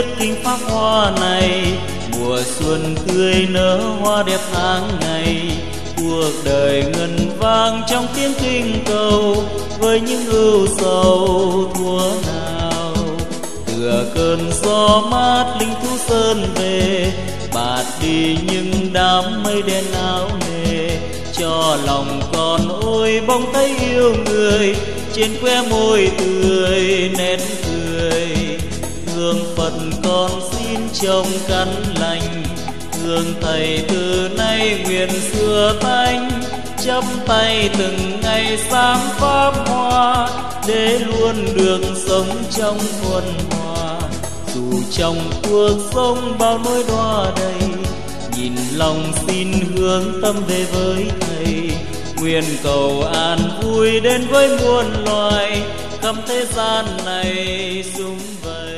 biết kinh pháp hoa này. Mùa xuân tươi nở hoa đẹp tháng ngày, cuộc đời ngân vang trong tiếng kinh cầu, với những ưu sầu thua nào. Tựa cơn gió mát linh thú sơn về, bạt đi những đám mây đen áo nề, cho lòng con ôi bỗng thấy yêu người, trên khóe môi tươi nét cười. Hương Phật con xin trông căn lành, hương Thầy từ nay nguyện xưa tánh, chắp tay từng ngày sáng pháp hoa, để luôn được sống trong thuần hòa. Dù trong cuộc sống bao nỗi đọa đầy, nhìn lòng xin hướng tâm về với Thầy, nguyện cầu an vui đến với muôn loài, khắp thế gian này sum vầy.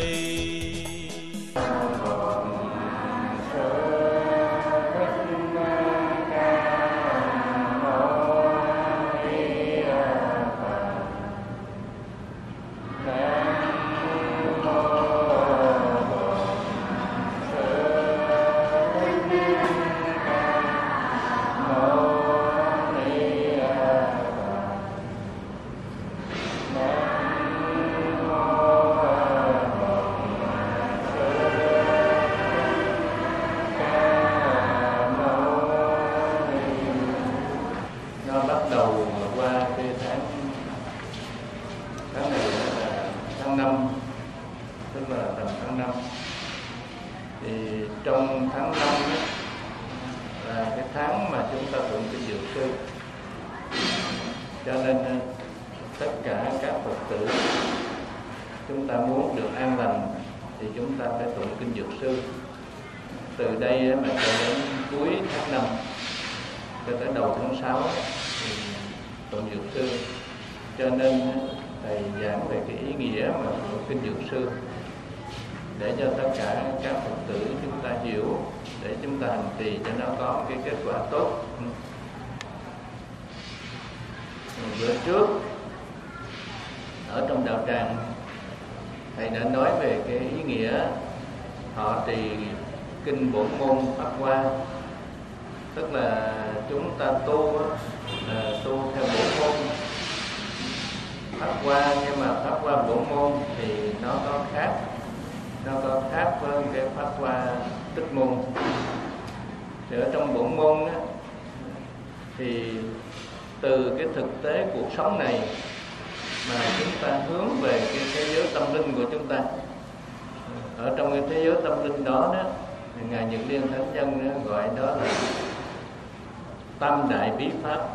Trong tháng 5 là cái tháng mà chúng ta tụng kinh Dược Sư, cho nên tất cả các Phật tử chúng ta muốn được an lành thì chúng ta phải tụng kinh Dược Sư. Từ đây mà cho đến cuối tháng 5 cho tới đầu tháng 6 thì tụng Dược Sư. Cho nên thầy giảng về cái ý nghĩa mà tụng kinh Dược Sư, để cho tất cả các Phật tử chúng ta hiểu, để chúng ta hành trì cho nó có cái kết quả tốt. Bữa trước ở trong đạo tràng thầy đã nói về cái ý nghĩa họ trì kinh bổn môn Pháp Hoa, tức là chúng ta tu theo bổn môn Pháp Hoa, nhưng mà Pháp Hoa bổn môn thì nó có khác với cái Pháp Hoa Tích môn. Thì ở trong bổn môn á, thì từ cái thực tế cuộc sống này mà chúng ta hướng về cái thế giới tâm linh của chúng ta. Ở trong cái thế giới tâm linh đó thì Ngài Nhật Liên Thánh Nhân gọi đó là Tam Đại Bí Pháp,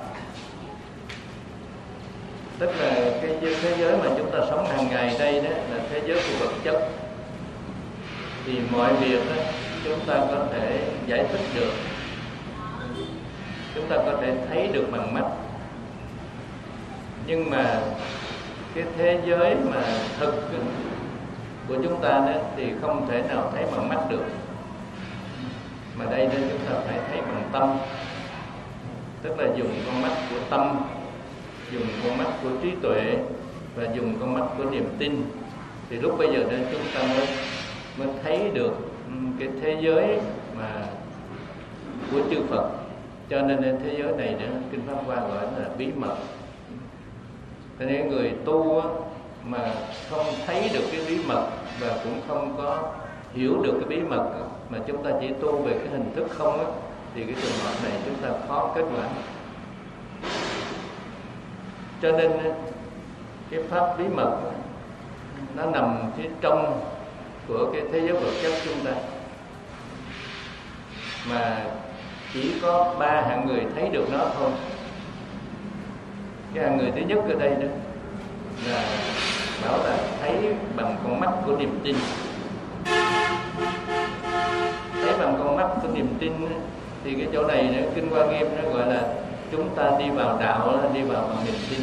tức là cái thế giới mà chúng ta sống hàng ngày đây đó là thế giới của vật chất. Thì mọi việc đó, chúng ta có thể giải thích được, chúng ta có thể thấy được bằng mắt, nhưng mà cái thế giới mà thực của chúng ta đó thì không thể nào thấy bằng mắt được, mà đây đó chúng ta phải thấy bằng tâm, tức là dùng con mắt của tâm, dùng con mắt của trí tuệ và dùng con mắt của niềm tin. Thì lúc bây giờ đây chúng ta mới thấy được cái thế giới mà của chư Phật. Cho nên thế giới này đó, kinh Pháp Hoa gọi là bí mật. Cho nên người tu mà không thấy được cái bí mật và cũng không có hiểu được cái bí mật, mà chúng ta chỉ tu về cái hình thức không á, thì cái trường hợp này chúng ta khó kết quả. Cho nên cái pháp bí mật nó nằm phía trong của cái thế giới vật chất chúng ta, mà chỉ có 3 hạng người thấy được nó thôi. Cái hạng người thứ nhất ở đây đó là bảo là thấy bằng con mắt của niềm tin. Thấy bằng con mắt của niềm tin thì cái chỗ này nữa, Kinh Hoa Nghiêm nó gọi là chúng ta đi vào đạo, đi vào bằng niềm tin.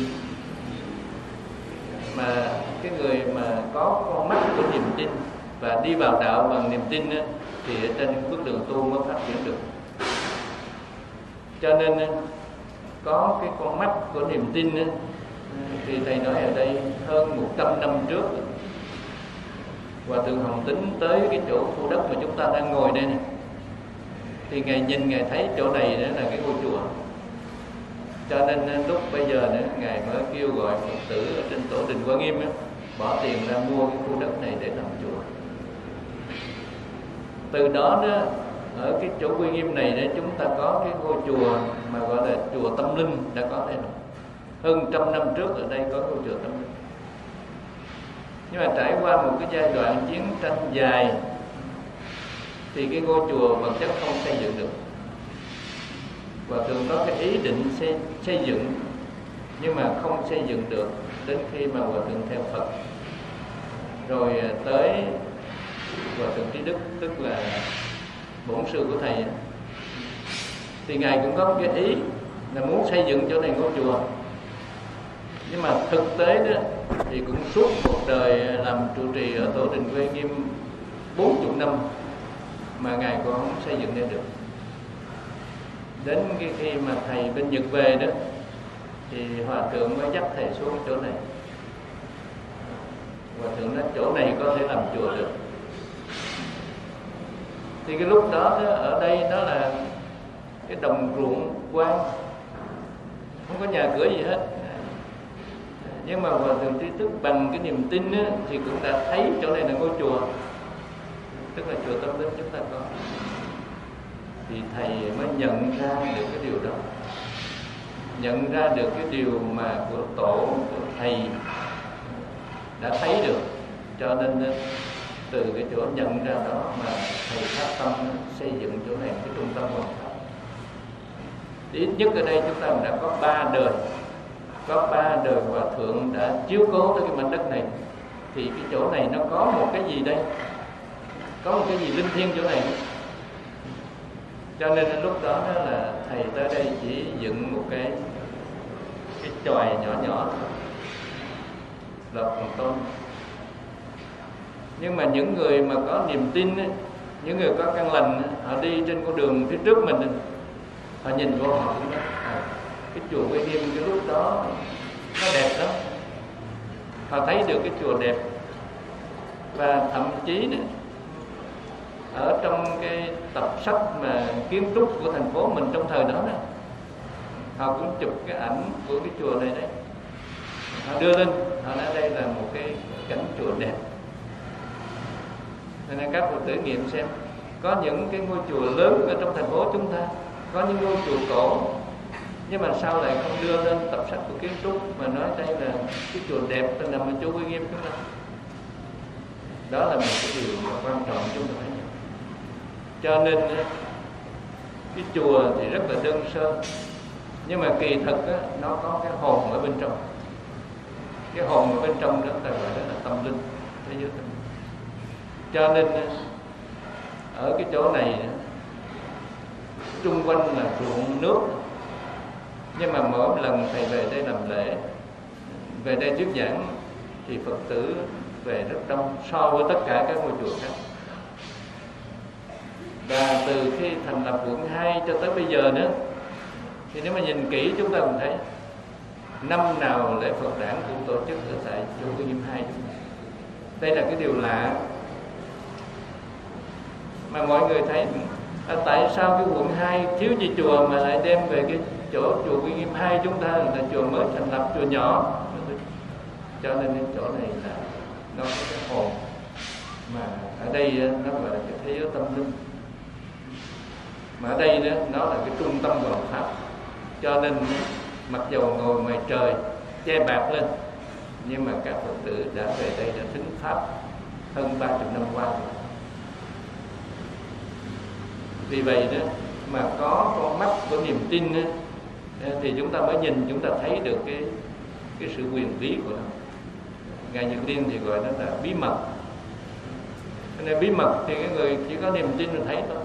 Mà cái người mà có con mắt của niềm tin và đi vào đạo bằng niềm tin á, thì ở trên bước đường tu mới phát triển được. Cho nên có cái con mắt của niềm tin á, thì thầy nói ở đây hơn 100 năm trước Hòa thượng Hồng Tính tới cái chỗ khu đất mà chúng ta đang ngồi đây này, thì ngài nhìn ngài thấy chỗ này đó là cái ngôi chùa. Cho nên lúc bây giờ nữa ngài mới kêu gọi Phật tử ở trên tổ đình Quan Nghiêm đó, bỏ tiền ra mua cái khu đất này để làm chùa. Từ đó đó, ở cái chỗ Quan Nghiêm này đó, chúng ta có cái ngôi chùa mà gọi là chùa Tâm Linh đã có đây rồi. Hơn 100 năm trước ở đây có ngôi chùa Tâm Linh. Nhưng mà trải qua một cái giai đoạn chiến tranh dài thì cái ngôi chùa vật chất không xây dựng được. Hòa thượng có cái ý định xây dựng, nhưng mà không xây dựng được đến khi mà Hòa thượng theo Phật. Rồi tới Hòa thượng Trí Đức, tức là bổn sư của thầy, thì ngài cũng có cái ý là muốn xây dựng chỗ này ngôi chùa. Nhưng mà thực tế đó thì cũng suốt một đời làm trụ trì ở tổ đình Quan Nghiêm 40 năm mà ngài cũng không xây dựng nên được. Đến cái khi mà thầy bên Nhật về đó thì Hòa thượng mới dắt thầy xuống chỗ này. Hòa thượng nói chỗ này có thể làm chùa được. Thì cái lúc đó ở đây nó là cái đồng ruộng quang, không có nhà cửa gì hết. Nhưng mà Hòa thượng Trí Đức bằng cái niềm tin á, thì cũng đã thấy chỗ này là ngôi chùa, tức là chùa Tâm Linh chúng ta có. Thì thầy mới nhận ra được cái điều đó, nhận ra được cái điều mà của tổ, của thầy đã thấy được. Cho nên từ cái chỗ nhận ra đó mà thầy phát tâm xây dựng chỗ này cái trung tâm Hoàng Pháp. Ít nhất ở đây chúng ta đã có 3 đời, có 3 đời Hòa thượng đã chiếu cố tới cái mảnh đất này. Thì cái chỗ này nó có một cái gì đây, có một cái gì linh thiêng chỗ này. Cho nên lúc đó là thầy tới đây chỉ dựng một cái chòi nhỏ nhỏ lợp bằng tôn. Nhưng mà những người mà có niềm tin ấy, những người có căn lành, họ đi trên con đường phía trước mình, họ nhìn vô họ cũng nói cái chùa Quan Nghiêm cái lúc đó nó đẹp lắm. Họ thấy được cái chùa đẹp. Và thậm chí nữa, ở trong cái tập sách mà kiến trúc của thành phố mình trong thời đó, họ cũng chụp cái ảnh của cái chùa này đấy, họ đưa lên, họ nói đây là một cái cảnh chùa đẹp. Nên các Phật tử nghiệm xem, có những cái ngôi chùa lớn ở trong thành phố chúng ta, có những ngôi chùa cổ, nhưng mà sao lại không đưa lên tập sách của kiến trúc mà nói đây là cái chùa đẹp nằm ở chỗ Quan Nghiêm chúng ta. Đó là một cái điều quan trọng chúng ta phải nhận. Cho nên cái chùa thì rất là đơn sơ, nhưng mà kỳ thực á, nó có cái hồn ở bên trong. Cái hồn ở bên trong đó ta gọi là tâm linh, thế giới tâm linh. Cho nên ở cái chỗ này trung quanh là ruộng nước, nhưng mà mỗi lần thầy về đây làm lễ, về đây thuyết giảng thì Phật tử về rất đông so với tất cả các ngôi chùa khác. Và từ khi thành lập quận 2 cho tới bây giờ nữa, thì nếu mà nhìn kỹ chúng ta cũng thấy năm nào lễ Phật đản cũng tổ chức ở tại chùa Quan Nghiêm 2. Đây là cái điều lạ mà mọi người thấy. Tại sao cái quận 2 thiếu gì chùa mà lại đem về cái chỗ chùa Quan Nghiêm 2 chúng ta là chùa mới thành lập, chùa nhỏ. Cho nên cái chỗ này là nó có cái hồn mà ở đây nó gọi là cái thế giới tâm linh, mà ở đây đó nó là cái trung tâm Hoàng Pháp. Cho nên mặc dầu ngồi ngoài trời che bạc lên, nhưng mà các Phật tử đã về đây đã thính pháp hơn 30 năm qua rồi. Vì vậy đó mà có con mắt của niềm tin đó, thì chúng ta mới nhìn, chúng ta thấy được cái sự huyền bí của nó. Ngài Nhật Liên thì gọi nó là bí mật. Nên bí mật thì cái người chỉ có niềm tin là thấy thôi.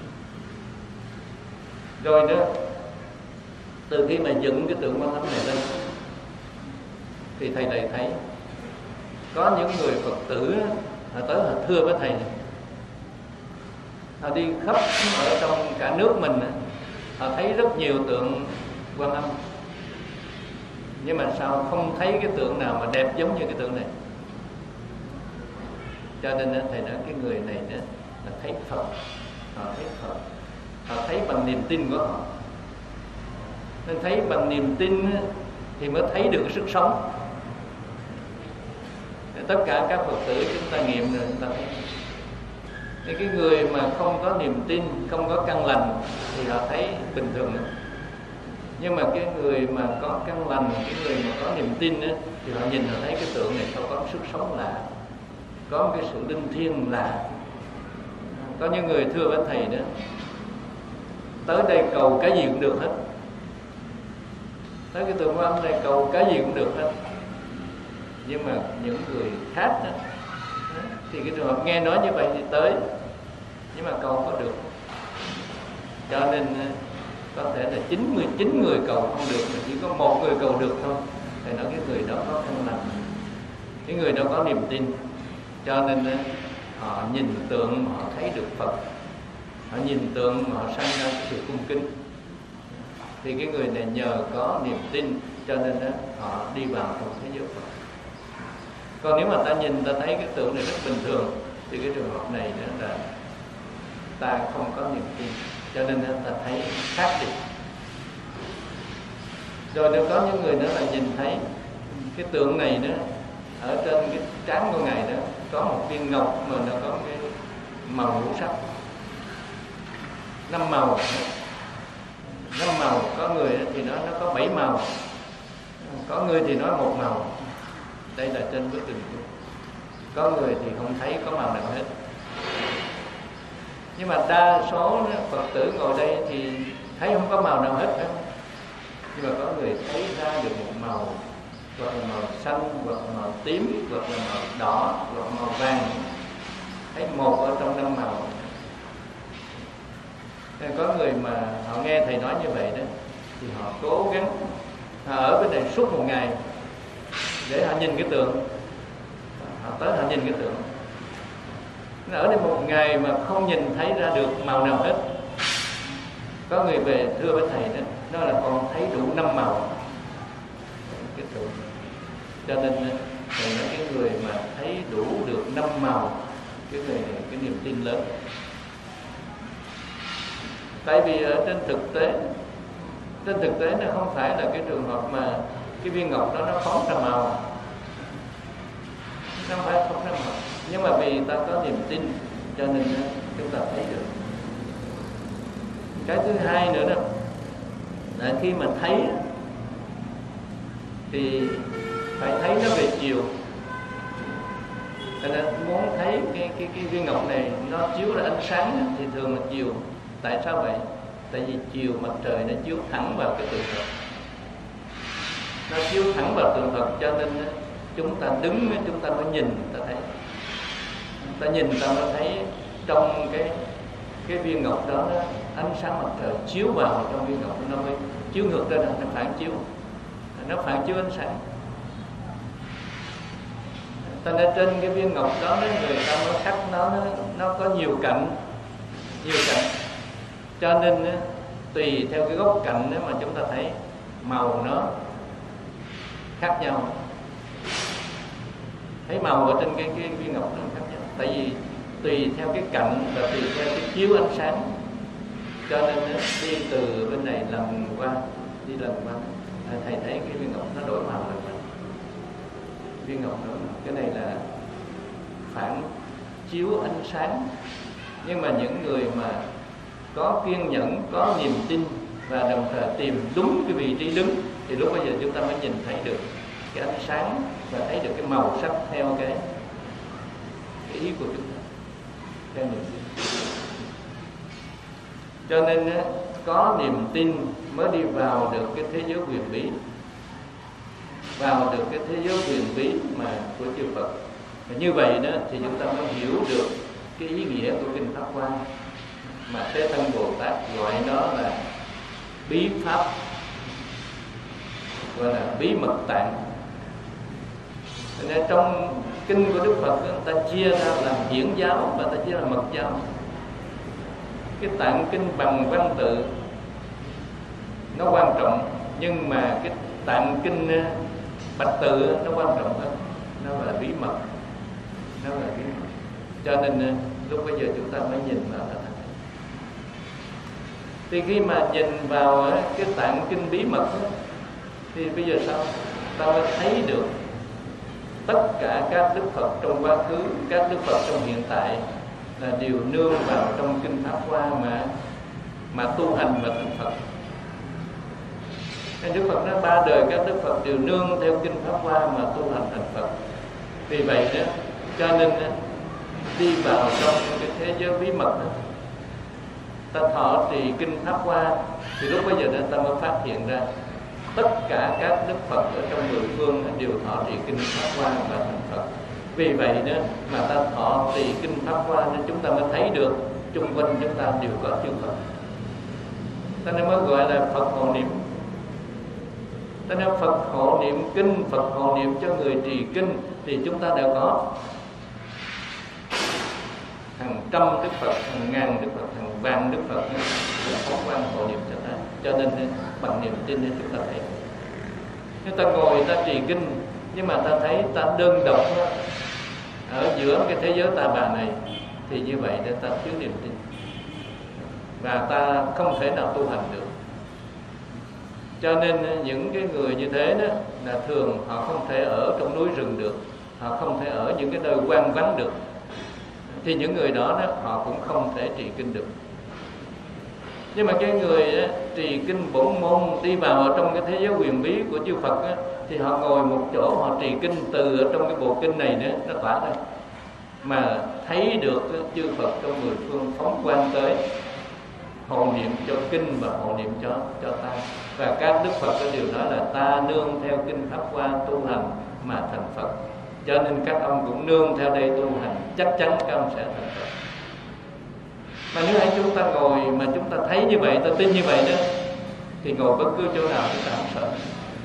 Rồi đó, từ khi mà dựng cái tượng Quan Âm này lên, thì thầy này thấy có những người Phật tử họ tới họ thưa với thầy này, họ đi khắp ở trong cả nước mình, họ thấy rất nhiều tượng Quan Âm, nhưng mà sao không thấy cái tượng nào mà đẹp giống như cái tượng này. Cho nên thầy nói cái người này đó là thấy Phật, họ thấy Phật, họ thấy bằng niềm tin của họ. Nên thấy bằng niềm tin thì mới thấy được sức sống. Tất cả các Phật tử chúng ta nghiệm rồi chúng ta thấy. Thì cái người mà không có niềm tin, không có căn lành thì họ thấy bình thường. Nhưng mà cái người mà có căn lành, cái người mà có niềm tin thì họ nhìn họ thấy cái tượng này có sức sống lạ, có cái sự linh thiêng lạ. Có những người thưa với thầy đó, tới đây cầu cái gì cũng được hết. Tới cái tượng Quan Âm này cầu cái gì cũng được hết. Nhưng mà những người khác đó, thì cái trường hợp nghe nói như vậy thì tới, nhưng mà cầu không có được. Cho nên có thể là 99 người cầu không được, mà chỉ có một người cầu được thôi. Thì nói cái người đó có căn lành, cái người đó có niềm tin. Cho nên họ nhìn tượng họ thấy được Phật, họ nhìn tượng họ sanh ra sự cung kính. Thì cái người này nhờ có niềm tin cho nên họ đi vào trong thế giới Phật. Còn nếu mà ta nhìn ta thấy cái tượng này rất bình thường thì cái trường hợp này là ta không có niềm tin, cho nên ta thấy khác đi. Rồi nếu có những người nữa là nhìn thấy cái tượng này đó, ở trên cái trán của ngài đó có một viên ngọc mà nó có cái màu ngũ sắc 5 màu. 5 màu, có người thì nó có 7 màu, có người thì nói 1 màu. Đây là trên bức hình. Có người thì không thấy có màu nào hết. Nhưng mà đa số Phật tử ngồi đây thì thấy không có màu nào hết. Nhưng mà có người thấy ra được một màu, hoặc là màu xanh, hoặc là màu tím, hoặc là màu đỏ, hoặc là màu vàng. Thấy một ở trong 5 màu. Nên có người mà họ nghe thầy nói như vậy đó, thì họ cố gắng, họ ở bên này suốt một ngày để họ nhìn cái tượng. Họ tới họ nhìn cái tượng. Nó ở đây một ngày mà không nhìn thấy ra được màu nào hết. Có người về thưa với thầy đó, nó là còn thấy đủ 5 màu cái tượng. Cho nên thầy nói cái người mà thấy đủ được 5 màu, cái người này cái niềm tin lớn. Tại vì ở trên thực tế nó không phải là cái trường hợp mà cái viên ngọc đó nó phóng ra màu, nó không phải phóng ra màu. Nhưng mà vì ta có niềm tin cho nên chúng ta thấy được. Cái thứ hai nữa đó là khi mà thấy thì phải thấy nó về chiều. Cho nên muốn thấy cái viên ngọc này nó chiếu ra ánh sáng thì thường là chiều. Tại sao vậy? Tại vì chiều mặt trời nó chiếu thẳng vào cái tượng Phật, nó chiếu thẳng vào tượng Phật, cho nên chúng ta đứng, chúng ta mới nhìn, ta thấy, ta nhìn ta mới thấy trong cái viên ngọc đó, ánh sáng mặt trời chiếu vào trong viên ngọc, nó mới chiếu ngược ra, nó phản chiếu ánh sáng. Cho nên trên cái viên ngọc đó người ta mới khắc nó có nhiều cạnh. Cho nên tùy theo cái góc cạnh mà chúng ta thấy màu nó khác nhau. Thấy màu ở trên cái viên ngọc nó khác nhau. Tại vì tùy theo cái cạnh và tùy theo cái chiếu ánh sáng. Cho nên đi từ bên này lần qua, thầy thấy cái viên ngọc nó đổi màu rồi. Viên ngọc đổi màu. Cái này là phản chiếu ánh sáng. Nhưng mà những người mà có kiên nhẫn, có niềm tin và đồng thời tìm đúng cái vị trí đứng thì lúc bây giờ chúng ta mới nhìn thấy được cái ánh sáng và thấy được cái màu sắc theo cái ý của chúng ta, theo niềm tin. Cho nên có niềm tin mới đi vào được cái thế giới huyền bí, vào được cái thế giới huyền bí mà của chư Phật. Và như vậy đó thì chúng ta mới hiểu được cái ý nghĩa của kinh Pháp Hoa mà Thế Thân Bồ Tát gọi nó là bí pháp, gọi là bí mật tạng. Nên trong kinh của Đức Phật ta chia ra làm hiển giáo và ta chia ra mật giáo. Cái tạng kinh bằng văn tự nó quan trọng, nhưng mà cái tạng kinh bạch tự nó quan trọng hơn, nó là bí mật, nó là bí mật. Cho nên lúc bây giờ chúng ta mới nhìn vào đó. Thì khi mà nhìn vào cái tạng kinh bí mật đó, thì bây giờ sao? Ta mới thấy được tất cả các Đức Phật trong quá khứ, các Đức Phật trong hiện tại là đều nương vào trong kinh Pháp Hoa mà tu hành và thành Phật. Đức Phật nói 3 đời các Đức Phật đều nương theo kinh Pháp Hoa mà tu hành thành Phật. Vì vậy đó, cho nên đó, đi vào trong cái thế giới bí mật đó, ta thọ trì kinh Pháp Hoa, thì lúc bây giờ đó ta mới phát hiện ra tất cả các Đức Phật ở trong mười phương đều thọ trì kinh Pháp Hoa và thành Phật. Vì vậy đó mà ta thọ trì kinh Pháp Hoa nên chúng ta mới thấy được chung quanh chúng ta đều có chư Phật. Ta nên mới gọi là Phật hộ niệm. Ta nên Phật hộ niệm kinh, Phật hộ niệm cho người trì kinh thì chúng ta đều có hàng trăm Đức Phật, hàng ngàn Đức Phật, hàng vạn Đức Phật là phóng quang hộ niệm cho ta. Cho nên bằng niềm tin nên chúng ta thấy. Nếu ta ngồi ta trì kinh nhưng mà ta thấy ta đơn độc ở giữa cái thế giới ta bà này, thì như vậy để ta thiếu niềm tin và ta không thể nào tu hành được. Cho nên những cái người như thế đó là thường họ không thể ở trong núi rừng được, họ không thể ở những cái nơi hoang vắng được, thì những người đó họ cũng không thể trì kinh được. Nhưng mà cái người trì kinh bổn môn đi vào ở trong cái thế giới huyền bí của chư Phật thì họ ngồi một chỗ, họ trì kinh từ ở trong cái bộ kinh này nữa, nó tỏa ra mà thấy được chư Phật trong mười phương phóng quang tới hộ niệm cho kinh và hộ niệm cho ta. Và các Đức Phật có điều nói là ta nương theo kinh Pháp Hoa tu hành mà thành Phật. Cho nên các ông cũng nương theo đây tu hành, chắc chắn các ông sẽ thành Phật. Mà nếu hãy chúng ta ngồi mà chúng ta thấy như vậy, ta tin như vậy đó, thì ngồi bất cứ chỗ nào chúng ta không sợ.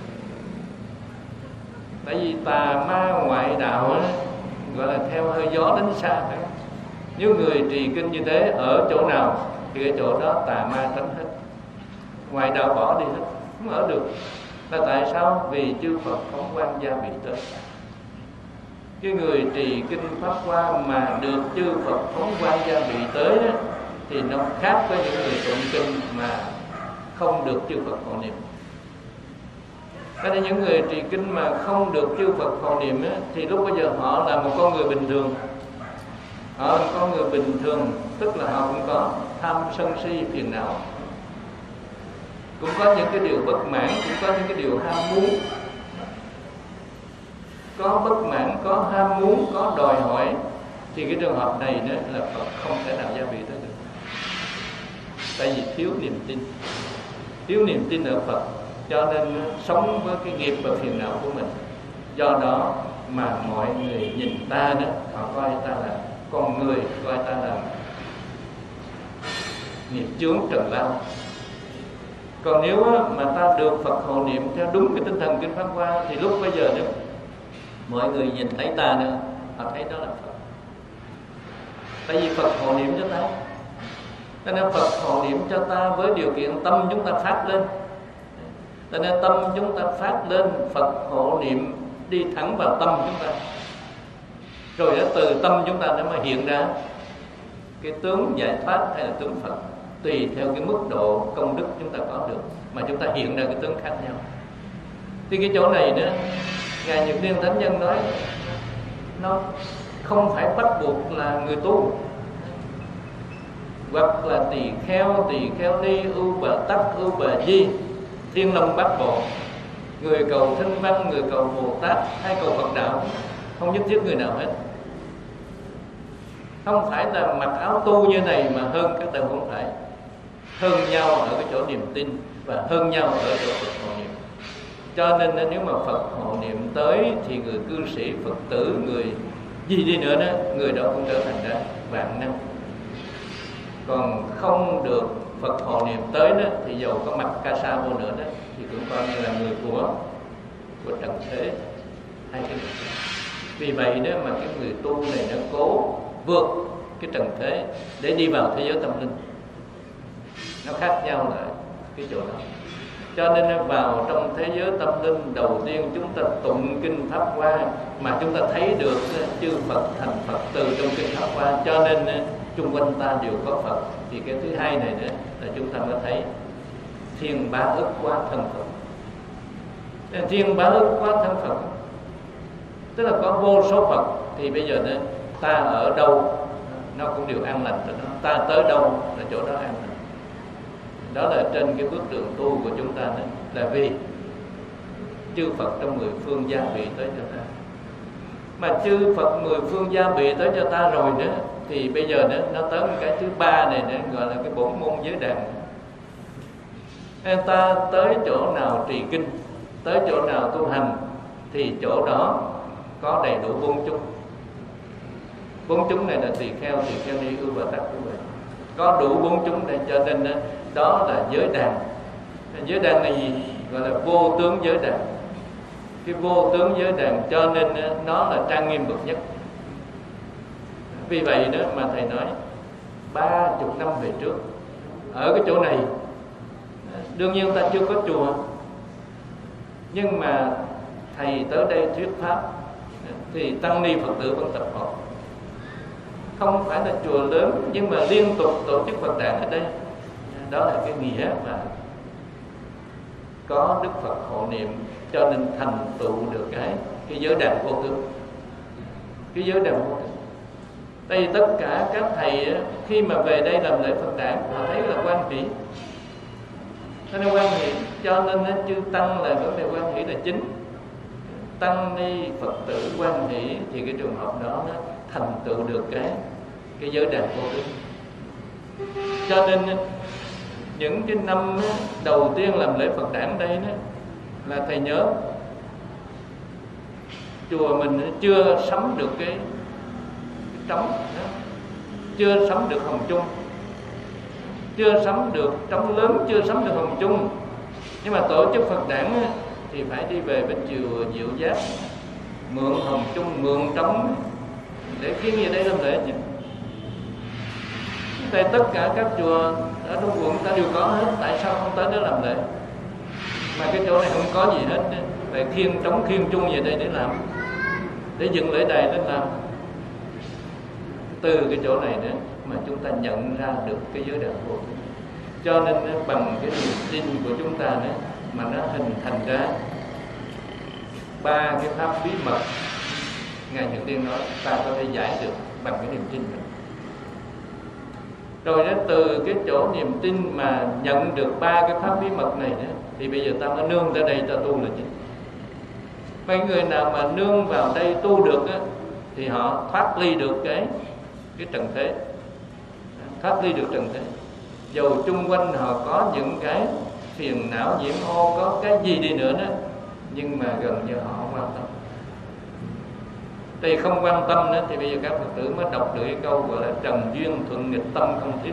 Tại vì tà ma ngoại đạo đó, gọi là theo hơi gió đánh xa. Nếu người trì kinh như thế ở chỗ nào thì cái chỗ đó tà ma tránh hết, ngoại đạo bỏ đi hết, không ở được. Là tại sao? Vì chư Phật phóng quang gia bị tới. Cái người trì kinh Pháp Hoa mà được chư Phật phóng quang gia bị tới đó, thì nó khác với những người tụng kinh mà không được chư Phật hộ niệm. Thế nên những người trì kinh mà không được chư Phật hộ niệm á, thì lúc bây giờ họ là một con người bình thường. Họ là con người bình thường, tức là họ cũng có tham sân si phiền não, cũng có những cái điều bất mãn, cũng có những cái điều ham muốn. Có bất mãn, có ham muốn, có đòi hỏi, thì cái trường hợp này đó là Phật không thể nào gia vị tới được. Tại vì thiếu niềm tin, thiếu niềm tin ở Phật, cho nên sống với cái nghiệp và phiền não của mình. Do đó mà mọi người nhìn ta đó, họ coi ta là con người, coi ta là nghiệp chướng trần lao. Còn nếu mà ta được Phật hộ niệm theo đúng cái tinh thần kinh Pháp Hoa, thì lúc bây giờ đó mọi người nhìn thấy ta nữa, họ thấy đó là Phật. Tại vì Phật hộ niệm cho ta, cho nên Phật hộ niệm cho ta với điều kiện tâm chúng ta phát lên. Cho nên tâm chúng ta phát lên, Phật hộ niệm đi thẳng vào tâm chúng ta. Rồi đó, từ tâm chúng ta nó mới hiện ra cái tướng giải thoát hay là tướng Phật, tùy theo cái mức độ công đức chúng ta có được mà chúng ta hiện ra cái tướng khác nhau. Thì cái chỗ này nữa, Ngài Nhật Liên Thánh Nhân nói nó không phải bắt buộc là người tu, hoặc là tỳ kheo ni, ưu bà tắc, ưu bà di, Thiên Long Bát Bộ, người cầu Thanh Văn, người cầu Bồ Tát hay cầu Phật đạo, không nhất thiết người nào hết. Không phải là mặc áo tu như này mà hơn các tầng, không phải. Hơn nhau ở cái chỗ niềm tin và hơn nhau ở chỗ Phật hộ niệm. Cho nên nếu mà Phật hộ niệm tới thì người cư sĩ, Phật tử, người gì đi nữa đó, người đó cũng trở thành ra vạn năng. Còn không được Phật hộ niệm tới đó, thì dầu có mặc ca sa vô nữa đó, thì cũng coi như là người của trần thế hay cái. Vì vậy đó mà cái người tu này nó cố vượt cái trần thế để đi vào thế giới tâm linh. Nó khác nhau là cái chỗ đó. Cho nên vào trong thế giới tâm linh, đầu tiên chúng ta tụng kinh Pháp Hoa mà chúng ta thấy được chư Phật thành Phật từ trong kinh Pháp Hoa, cho nên chung quanh ta đều có Phật. Thì cái thứ hai này nữa là chúng ta mới thấy thiên bá ức quá thân Phật. Thiên bá ức quá thân Phật tức là có vô số Phật. Thì bây giờ nữa, ta ở đâu nó cũng đều an lành cho nó, ta tới đâu là chỗ đó an lành. Đó là trên cái bước đường tu của chúng ta này, là vì chư Phật trong mười phương gia bị tới cho ta. Mà chư Phật mười phương gia bị tới cho ta rồi nữa, thì bây giờ nữa nó tới cái thứ ba này nữa, gọi là cái bổn môn giới đàn. Ta tới chỗ nào trì kinh, tới chỗ nào tu hành, thì chỗ đó có đầy đủ bốn chúng. Bốn chúng này là tỳ kheo ni, ưu bà tắc như vậy, có đủ bốn chúng này. Cho nên đó là giới đàn. Giới đàn là gì? Gọi là vô tướng giới đàn. Cái vô tướng giới đàn cho nên nó là trang nghiêm bậc nhất. Vì vậy đó mà thầy nói 30 năm về trước, ở cái chỗ này đương nhiên ta chưa có chùa, nhưng mà thầy tới đây thuyết pháp thì tăng ni Phật tử vẫn tập hợp. Không phải là chùa lớn, nhưng mà liên tục tổ chức Phật đản ở đây. Đó là cái nghĩa mà có Đức Phật hộ niệm, cho nên thành tựu được cái giới đàn vô tướng. Cái giới đàn vô tướng. Đây tất cả các thầy khi mà về đây làm lễ Phật đản, họ thấy là quan hỷ. Cho nên quan hỷ, cho nên chư tăng là vấn đề quan hỷ là chính. Tăng ni Phật tử quan hỷ thì cái trường hợp đó nó thành tựu được cái giới đàn vô tướng. Cho nên những cái năm đầu tiên làm lễ Phật đản đây đó, là thầy nhớ chùa mình chưa sắm được cái trống đó, chưa sắm được hồng chung, chưa sắm được trống lớn, chưa sắm được hồng chung. Nhưng mà tổ chức Phật đản thì phải đi về bên chùa Diệu Giác mượn hồng chung, mượn trống để khiến về đây làm lễ chứ. Tại tất cả các chùa ở trong quận ta đều có hết, tại sao không tới đó làm lễ? Mà cái chỗ này không có gì hết, phải khiêng trống khiêng chung về đây để làm, để dựng lễ đài lên làm. Từ cái chỗ này nữa mà chúng ta nhận ra được cái giới đàn vô. Cho nên bằng cái niềm tin của chúng ta nữa mà nó hình thành ra ba cái pháp bí mật. Ngài Nhật Tiên nói ta có thể giải được bằng cái niềm tin này. Rồi đó, từ cái chỗ niềm tin mà nhận được ba cái pháp bí mật này nữa, thì bây giờ ta mới nương tới đây ta tu là chính. Mấy người nào mà nương vào đây tu được á, thì họ thoát ly được cái trần thế, thoát ly được trần thế. Dầu chung quanh họ có những cái phiền não nhiễm ô, có cái gì đi nữa đó, nhưng mà gần như họ không quan tâm. Thì không quan tâm nữa, thì bây giờ các Phật tử mới đọc được cái câu gọi là trần duyên thuận nghịch tâm không thiết.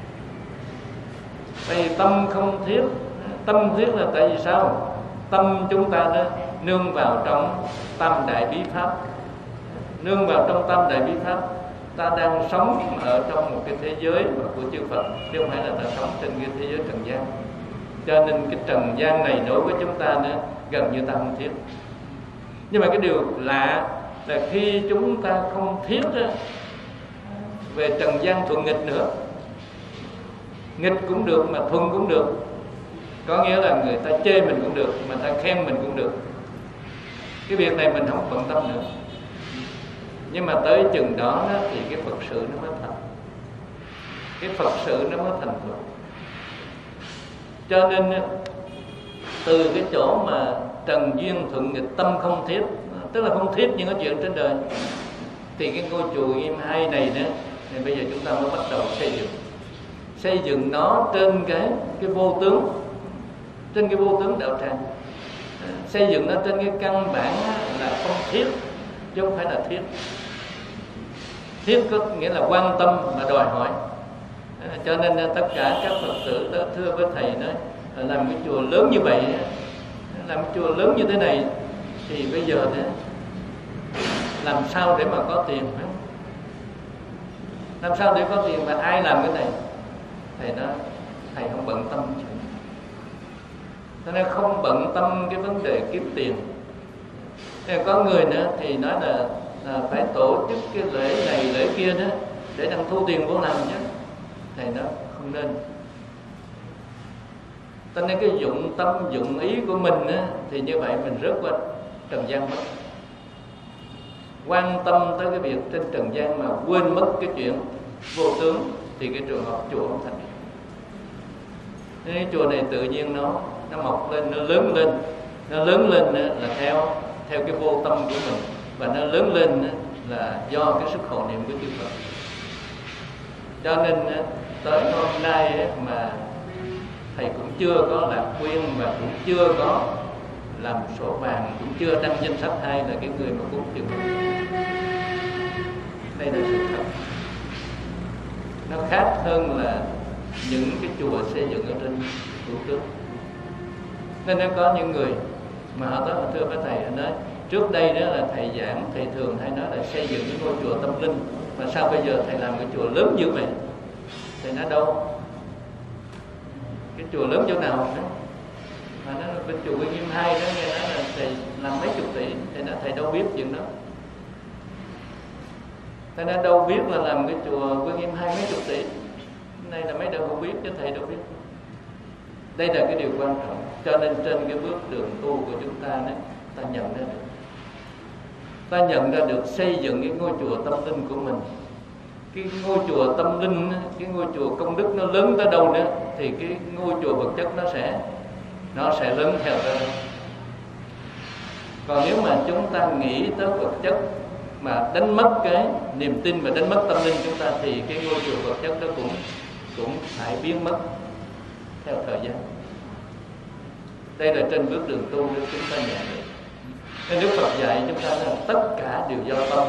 Tại vì tâm không thiết, tâm thiết là tại vì sao? Tâm chúng ta đó nương vào trong tam đại bí pháp, nương vào trong tam đại bí pháp. Ta đang sống ở trong một cái thế giới của chư Phật, chứ không phải là ta sống trên cái thế giới trần gian. Cho nên cái trần gian này đối với chúng ta nữa gần như ta không thiết. Nhưng mà cái điều lạ là khi chúng ta không thiết về trần gian thuận nghịch nữa, nghịch cũng được mà thuận cũng được, có nghĩa là người ta chê mình cũng được mà ta khen mình cũng được. Cái việc này mình không bận tâm nữa. Nhưng mà tới chừng đó thì cái Phật sự nó mới thành, cái Phật sự nó mới thành Phật. Cho nên từ cái chỗ mà trần duyên thuận nghịch tâm không thiết, tức là không thiết những cái chuyện trên đời, thì cái ngôi chùa Nghiêm Hai này nữa, thì bây giờ chúng ta mới bắt đầu xây dựng nó trên cái vô tướng, trên cái vô tướng đạo tràng, xây dựng nó trên cái căn bản là không thiết chứ không phải là thiết. Thiết có nghĩa là quan tâm và đòi hỏi. Cho nên tất cả các Phật tử đó thưa với thầy nói, làm cái chùa lớn như vậy, làm cái chùa lớn như thế này, thì bây giờ đó, làm sao để mà có tiền? Làm sao để có tiền và ai làm cái này? Thầy nói thầy không bận tâm chuyện. cho nên không bận tâm cái vấn đề kiếm tiền. Nên có người nữa thì nói là phải tổ chức cái lễ này lễ kia đó để đang thu tiền vô làm chứ. Thầy nói không nên. Cho nên cái dụng tâm dụng ý của mình á, thì như vậy mình rớt qua trần gian mất. Quan tâm tới cái việc trên trần gian mà quên mất cái chuyện vô tướng thì cái trường hợp chùa không thành. Nên cái chùa này tự nhiên nó mọc lên, nó lớn lên là theo cái vô tâm của mình, và nó lớn lên là do cái sức hộ niệm của chư Phật. Cho nên tới hôm nay mà thầy cũng chưa có lạc quyên và cũng chưa có làm sổ vàng, cũng chưa đăng danh sách ai là cái người mà cúng dường. Đây là sự thật. Nó khác hơn là những cái chùa xây dựng ở trên Thủ Tướng. Nên nó có những người mà họ tới thưa với thầy, nói trước đây đó là thầy giảng, thầy thường hay nói là xây dựng cái ngôi chùa tâm linh, mà sao bây giờ thầy làm cái chùa lớn như vậy? Thầy nói đâu? Cái chùa lớn chỗ nào đó? Mà nó bên chùa Nguyên Nghiêm 2 đó, nghe nói là thầy làm mấy chục tỷ. Thầy nói thầy đâu biết chuyện đó. Thầy nói đâu biết là làm cái chùa Nguyên Nghiêm 2 mấy chục tỷ. Cái này là mấy đâu không biết chứ thầy đâu biết. Đây là cái điều quan trọng. Cho nên trên cái bước đường tu của chúng ta đó, ta nhận ra được. Ta nhận ra được xây dựng cái ngôi chùa tâm linh của mình. Cái ngôi chùa tâm linh, cái ngôi chùa công đức nó lớn tới đâu nữa thì cái ngôi chùa vật chất nó sẽ lớn theo tới đó. Còn nếu mà chúng ta nghĩ tới vật chất mà đánh mất cái niềm tin và đánh mất tâm linh chúng ta thì cái ngôi chùa vật chất đó cũng phải biến mất theo thời gian. Đây là trên bước đường tu để chúng ta nhận được. Nên Đức Phật dạy chúng ta là tất cả đều do tâm.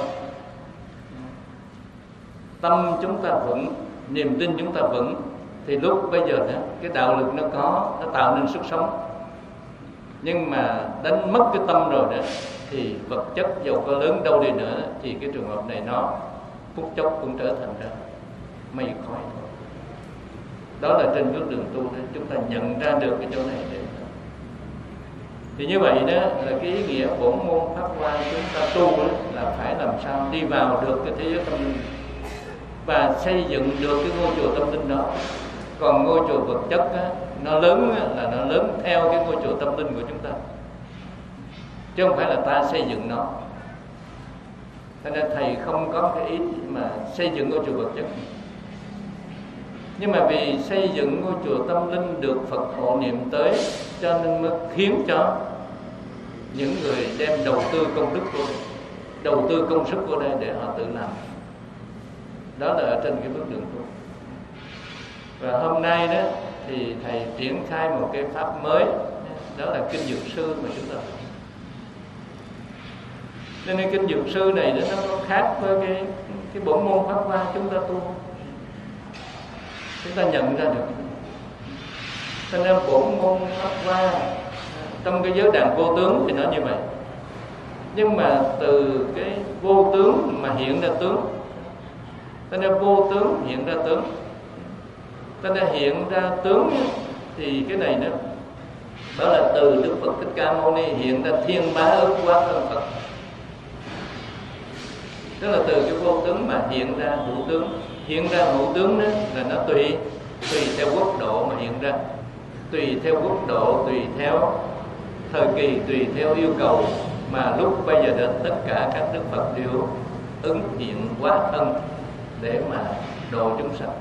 Tâm chúng ta vững, niềm tin chúng ta vững thì lúc bây giờ đó, cái đạo lực nó có, nó tạo nên sức sống. Nhưng mà đánh mất cái tâm rồi đó thì vật chất dầu có lớn đâu đi nữa thì cái trường hợp này nó phút chốc cũng trở thành ra mây khói thôi. Đó là trên bước đường tu đó, chúng ta nhận ra được cái chỗ này để thì như vậy đó là cái ý nghĩa bổn môn pháp hoa chúng ta tu đó, là phải làm sao đi vào được cái thế giới tâm linh và xây dựng được cái ngôi chùa tâm linh đó. Còn ngôi chùa vật chất á, nó lớn á, là nó lớn theo cái ngôi chùa tâm linh của chúng ta, chứ không phải là ta xây dựng nó. Cho nên thầy không có cái ý mà xây dựng ngôi chùa vật chất. Nhưng mà vì xây dựng ngôi chùa tâm linh được Phật hộ niệm tới, cho nên mới khiến cho những người đem đầu tư công đức của đây, đầu tư công sức của đây để họ tự làm. Đó là ở trên cái bước đường tu. Và hôm nay đó thì thầy triển khai một cái pháp mới, đó là kinh Dược Sư mà chúng ta. Nên cái kinh Dược Sư này nó có khác với cái bổn môn pháp hoa chúng ta tu. Chúng ta nhận ra được. Cho nên bổn môn pháp hoa trong cái giới đàn vô tướng thì nó như vậy. Nhưng mà từ cái vô tướng mà hiện ra tướng. Cho nên vô tướng hiện ra tướng. Cho nên hiện ra tướng thì cái này đó là từ Đức Phật Thích Ca Mâu Ni hiện ra thiên bá ức quá thân Phật. Tức là từ cái vô tướng mà hiện ra hữu tướng. Hiện ra hữu tướng đó là nó tùy theo quốc độ mà hiện ra, tùy theo quốc độ, tùy theo thời kỳ, tùy theo yêu cầu mà lúc bây giờ đến tất cả các Đức Phật đều ứng hiện hóa thân để mà độ chúng sanh.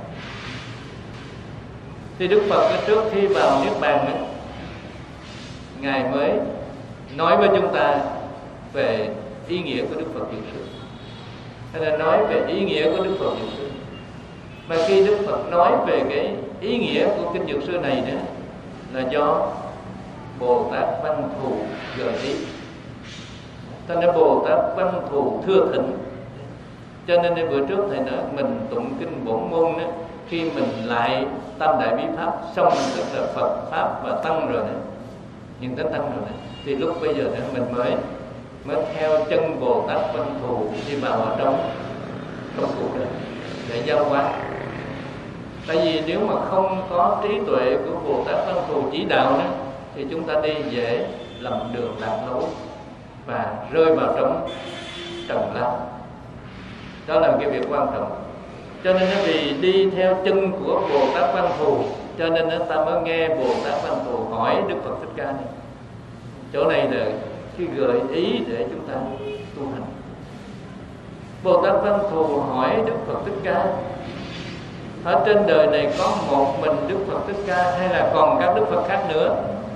Thì Đức Phật trước khi vào Niết Bàn ấy, Ngài mới nói với chúng ta về ý nghĩa của Đức Phật Dược Sư. Hay là nói về ý nghĩa của Đức Phật Dược Sư. Mà khi Đức Phật nói về cái ý nghĩa của kinh Dược Sư này nữa là do Bồ Tát Văn Thù gợi ý. Cho nên Bồ Tát Văn Thù thưa thỉnh. Cho nên bữa trước thầy nói mình tụng kinh bổn môn đó, khi mình lại tam đại bí pháp xong tức là Phật pháp và tăng rồi đó, hiện đến tăng rồi đó, thì lúc bây giờ đó mình mới theo chân Bồ Tát Văn Thù đi vào ở trong cuộc đời để giao hóa. Tại vì nếu mà không có trí tuệ của Bồ Tát Văn Thù chỉ đạo đó thì chúng ta đi dễ lầm đường lạc lối và rơi vào trong trần lao. Đó là cái việc quan trọng. Cho nên vì đi theo chân của Bồ Tát Văn Thù, cho nên ta mới nghe Bồ Tát Văn Thù hỏi Đức Phật Thích Ca này. Chỗ này là cái gợi ý để chúng ta tu hành. Bồ Tát Văn Thù hỏi Đức Phật Thích Ca: ở trên đời này có một mình Đức Phật Thích Ca hay là còn các Đức Phật khác nữa?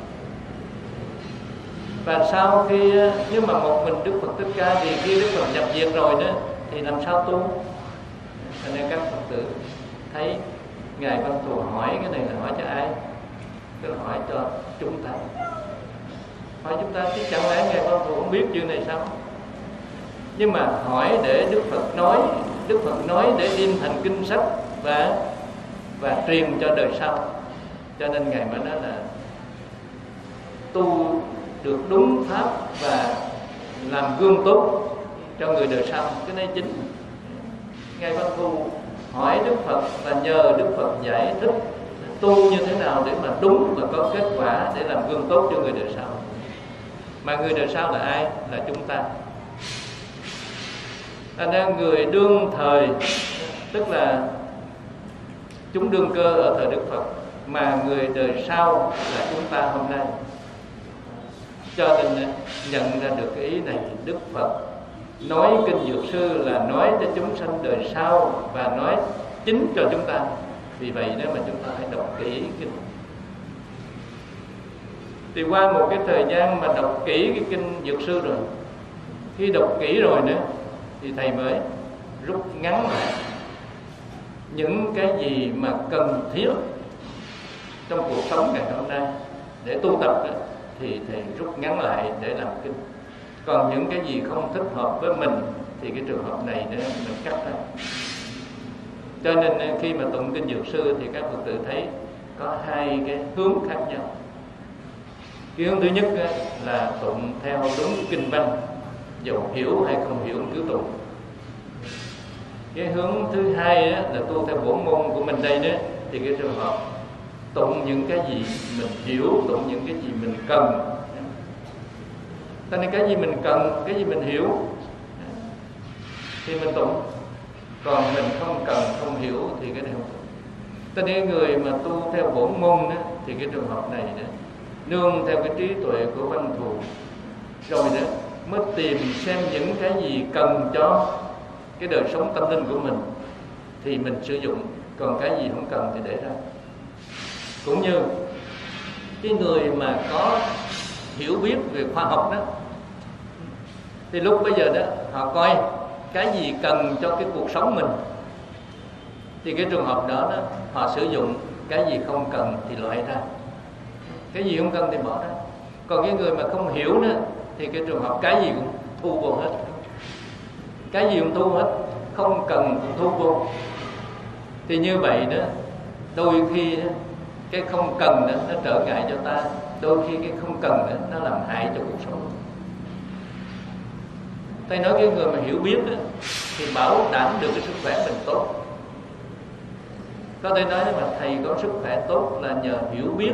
Và sau khi nếu mà một mình Đức Phật Thích Ca thì khi Đức Phật nhập diệt rồi đó thì làm sao tu? Cho nên các Phật tử thấy Ngài Văn Thù hỏi cái này là hỏi cho ai? Tức là hỏi cho chúng ta. Hỏi chúng ta chứ chẳng lẽ Ngài Văn Thù không biết chuyện này sao? Nhưng mà hỏi để Đức Phật nói để in thành kinh sách và truyền cho đời sau. Cho nên Ngài mới nói là tu được đúng pháp và làm gương tốt cho người đời sau. Cái này chính. Ngài Văn Thù hỏi Đức Phật và nhờ Đức Phật giải thích tu như thế nào để mà đúng và có kết quả để làm gương tốt cho người đời sau. Mà người đời sau là ai? Là chúng ta. Thành ra người đương thời, tức là chúng đương cơ ở thời Đức Phật, mà người đời sau là chúng ta hôm nay. Cho nên nhận ra được cái ý này, Đức Phật nói kinh Dược Sư là nói cho chúng sanh đời sau và nói chính cho chúng ta. Vì vậy nếu mà chúng ta phải đọc kỹ kinh. Thì qua một cái thời gian mà đọc kỹ cái kinh Dược Sư rồi, khi đọc kỹ rồi nữa thì thầy mới rút ngắn lại những cái gì mà cần thiết trong cuộc sống ngày hôm nay để tu tập đó, thì thầy rút ngắn lại để làm kinh. Còn những cái gì không thích hợp với mình thì cái trường hợp này để mình cắt ra. Cho nên khi mà tụng kinh Dược Sư thì các Phật tử thấy có hai cái hướng khác nhau. Cái hướng thứ nhất là tụng theo đúng kinh văn, dù hiểu hay không hiểu cứ tụng. Cái hướng thứ hai là tu theo bổn môn của mình đây đó, thì cái trường hợp tụng những cái gì mình hiểu, tụng những cái gì mình cần. Cho nên cái gì mình cần, cái gì mình hiểu thì mình tụng. Còn mình không cần, không hiểu thì cái này không tụng. Cho nên người mà tu theo bổn môn đó, thì cái trường hợp này đó, nương theo cái trí tuệ của Văn Thù rồi đó mới tìm xem những cái gì cần cho cái đời sống tâm linh của mình thì mình sử dụng, còn cái gì không cần thì để ra. Cũng như cái người mà có hiểu biết về khoa học đó, thì lúc bây giờ đó họ coi cái gì cần cho cái cuộc sống mình thì cái trường hợp đó họ sử dụng, cái gì không cần thì loại ra, cái gì không cần thì bỏ ra. Còn cái người mà không hiểu đó thì cái trường hợp cái gì cũng thu vô hết, cái gì cũng thu hết, không cần cũng thu vô. Thì như vậy đó, đôi khi đó, cái không cần đó nó trở ngại cho ta, đôi khi cái không cần đó nó làm hại cho cuộc sống. Thầy nói cái người mà hiểu biết đó, thì bảo đảm được cái sức khỏe mình tốt. Có thể nói mà thầy có sức khỏe tốt là nhờ hiểu biết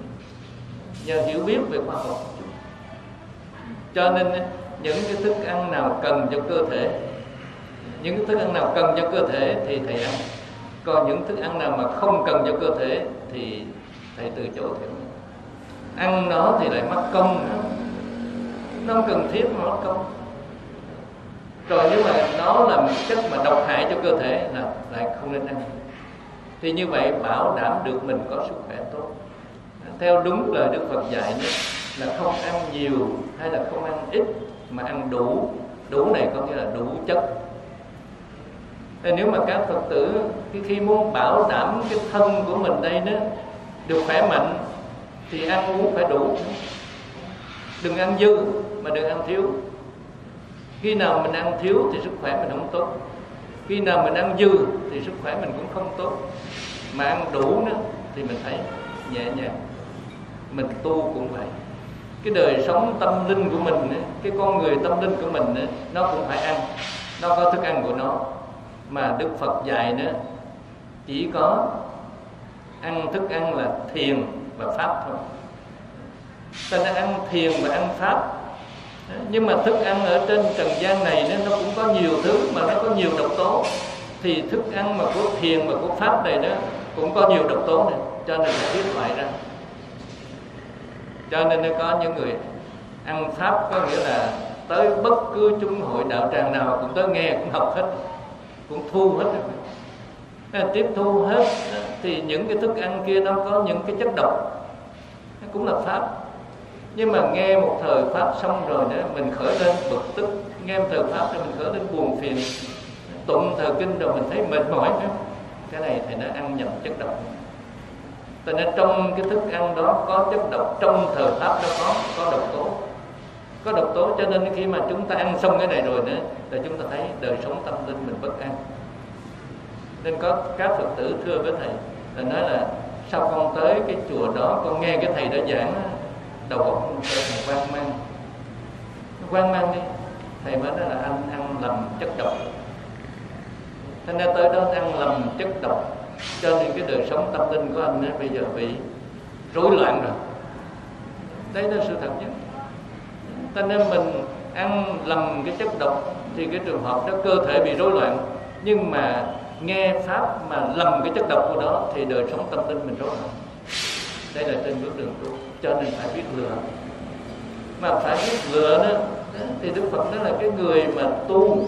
về khoa học. Cho nên những cái thức ăn nào cần cho cơ thể, những cái thức ăn nào cần cho cơ thể thì thầy ăn. Còn những thức ăn nào mà không cần cho cơ thể thì thầy từ chối. Ăn nó thì lại mất công nữa. Nó không cần thiết mà mất công. Rồi nếu mà nó là một chất mà độc hại cho cơ thể là lại không nên ăn. Thì như vậy bảo đảm được mình có sức khỏe tốt. Theo đúng lời Đức Phật dạy nữa, là không ăn nhiều hay là không ăn ít, mà ăn đủ. Đủ này có nghĩa là đủ chất. Thì nếu mà các Phật tử khi muốn bảo đảm cái thân của mình đây đó được khỏe mạnh thì ăn uống phải đủ. Đừng ăn dư mà đừng ăn thiếu. Khi nào mình ăn thiếu thì sức khỏe mình không tốt. Khi nào mình ăn dư thì sức khỏe mình cũng không tốt. Mà ăn đủ nữa thì mình thấy nhẹ nhàng. Mình tu cũng vậy. Cái đời sống tâm linh của mình, cái con người tâm linh của mình nó cũng phải ăn. Nó có thức ăn của nó. Mà Đức Phật dạy nữa, chỉ có ăn thức ăn là thiền và pháp thôi. ta đã ăn thiền và ăn pháp. Nhưng mà thức ăn ở trên trần gian này nó cũng có nhiều thứ mà nó có nhiều độc tố. Thì thức ăn mà của thiền và của pháp này nó cũng có nhiều độc tố này, cho nên phải biết loại ra. Cho nên nó có những người ăn pháp có nghĩa là tới bất cứ chung hội đạo tràng nào cũng tới nghe, cũng học hết, cũng thu hết, tiếp thu hết. Thì những cái thức ăn kia nó có những cái chất độc, nó cũng là pháp. Nhưng mà nghe một thời pháp xong rồi nữa mình khởi lên bực tức, nghe một thời pháp rồi mình khởi lên buồn phiền, tụng thời kinh rồi mình thấy mệt mỏi nữa. Cái này thì nó ăn nhầm chất độc. Cho nên trong cái thức ăn đó có chất độc, trong thời pháp đó có độc tố. Có độc tố, cho nên khi mà chúng ta ăn xong cái này rồi nữa là chúng ta thấy đời sống tâm linh mình bất an. Nên có các Phật tử thưa với thầy là nói là sao con tới cái chùa đó, con nghe cái thầy đó giảng, đầu óc con trở thành hoang mang. Hoang mang đi. Thầy mới nói là anh ăn lầm chất độc. Thành ra tới đó ăn lầm chất độc, cho nên cái đời sống tâm linh của anh bây giờ bị rối loạn rồi. Đấy là sự thật nhất. Cho nên mình ăn lầm cái chất độc thì cái trường hợp đó cơ thể bị rối loạn. Nhưng mà nghe pháp mà lầm cái chất độc của đó thì đời sống tâm linh mình rối loạn. Đây là trên bước đường tu, cho nên phải biết lựa. Mà phải biết lựa đó thì Đức Phật nói là cái người mà tu,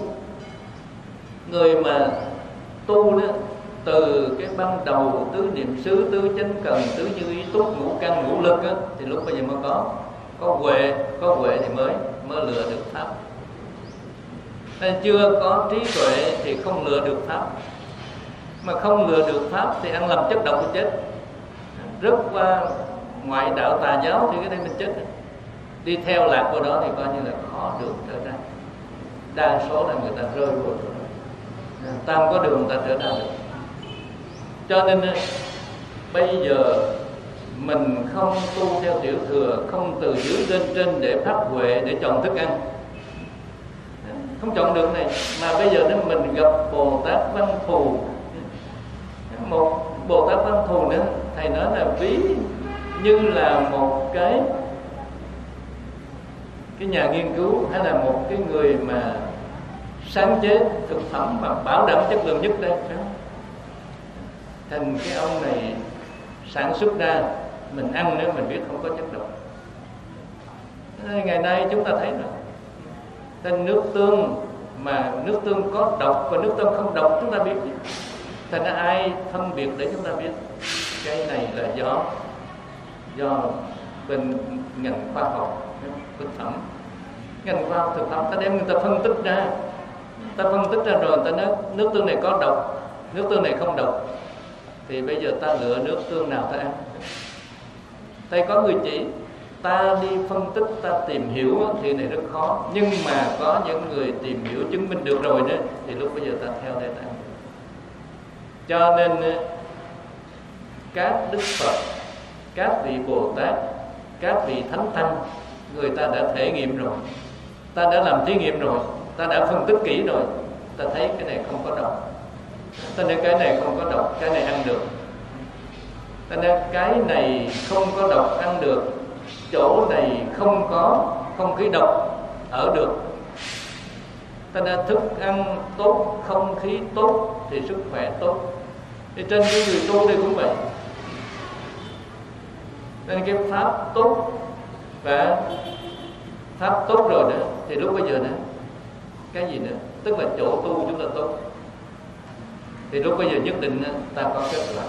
người mà tu đó, từ cái ban đầu tứ niệm xứ, tứ chánh cần, tứ như ý túc, ngũ căn, ngũ lực đó, thì lúc bây giờ mới có huệ thì mới lựa được pháp. Nên chưa có trí tuệ thì không lựa được pháp. Mà không lựa được pháp thì ăn lầm chất độc thì chết. Rớt qua ngoại đạo tà giáo thì cái đây mình chết. Đi theo lạc của đó thì coi như là khó đường trở ra. Đa số là người ta rơi vô rồi. Ta không có đường ta trở ra được. Cho nên bây giờ mình không tu theo tiểu thừa, không từ dưới lên trên để phát huệ, để chọn thức ăn, không chọn được này. Mà bây giờ nếu mình gặp Bồ Tát Văn Thù, một Bồ Tát Văn Thù nữa, thầy nói là ví như là một cái nhà nghiên cứu hay là một cái người mà sáng chế thực phẩm mà bảo đảm chất lượng nhất đây. Thành cái ông này sản xuất ra, mình ăn nữa mình biết không có chất độc. Ngày nay chúng ta thấy rồi, thành nước tương mà nước tương có độc và nước tương không độc chúng ta biết. Thành ra ai phân biệt để chúng ta biết cái này là do bên ngành khoa học thực phẩm, ngành khoa học thực phẩm ta đem người ta phân tích ra. Ta phân tích ra rồi ta nói nước tương này có độc, nước tương này không độc. Thì bây giờ ta lựa nước tương nào ta ăn? Đây có người chỉ, ta đi phân tích, ta tìm hiểu thì này rất khó. Nhưng mà có những người tìm hiểu chứng minh được rồi đó, thì lúc bây giờ ta theo đây ta ăn. Cho nên các Đức Phật, các vị Bồ Tát, các vị Thánh Tăng, người ta đã thể nghiệm rồi, ta đã làm thí nghiệm rồi, ta đã phân tích kỹ rồi, ta thấy cái này không có độc. Ta nói cái này không có độc, cái này ăn được. Ta nói cái này không có độc ăn được, chỗ này không có không khí độc ở được. Ta nói thức ăn tốt, không khí tốt thì sức khỏe tốt. Thì trên cái người tu đây cũng vậy. Nên cái pháp tốt và pháp tốt rồi đó thì lúc bây giờ nữa cái gì nữa, tức là chỗ tu chúng ta tốt thì lúc bây giờ nhất định ta có kết quả.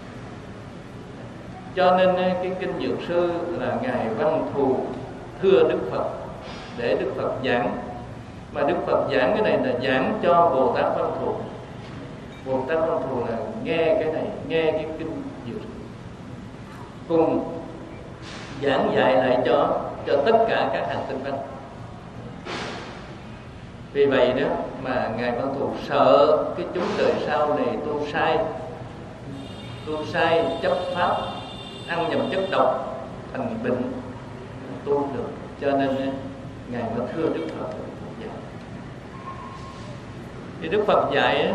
Cho nên cái kinh Dược Sư là ngài Văn Thù thưa Đức Phật để Đức Phật giảng. Mà Đức Phật giảng cái này là giảng cho Bồ Tát Văn Thù. Bồ Tát Văn Thù là nghe cái này, nghe cái kinh Dược cùng giảng dạy lại cho tất cả các hành tinh văn. Vì vậy đó mà ngài Văn Thù sợ cái chúng đời sau này tu sai chấp pháp, ăn nhầm chất độc thành bệnh tu được. Cho nên ngài mới thưa Đức Phật dạy. Thì Đức Phật dạy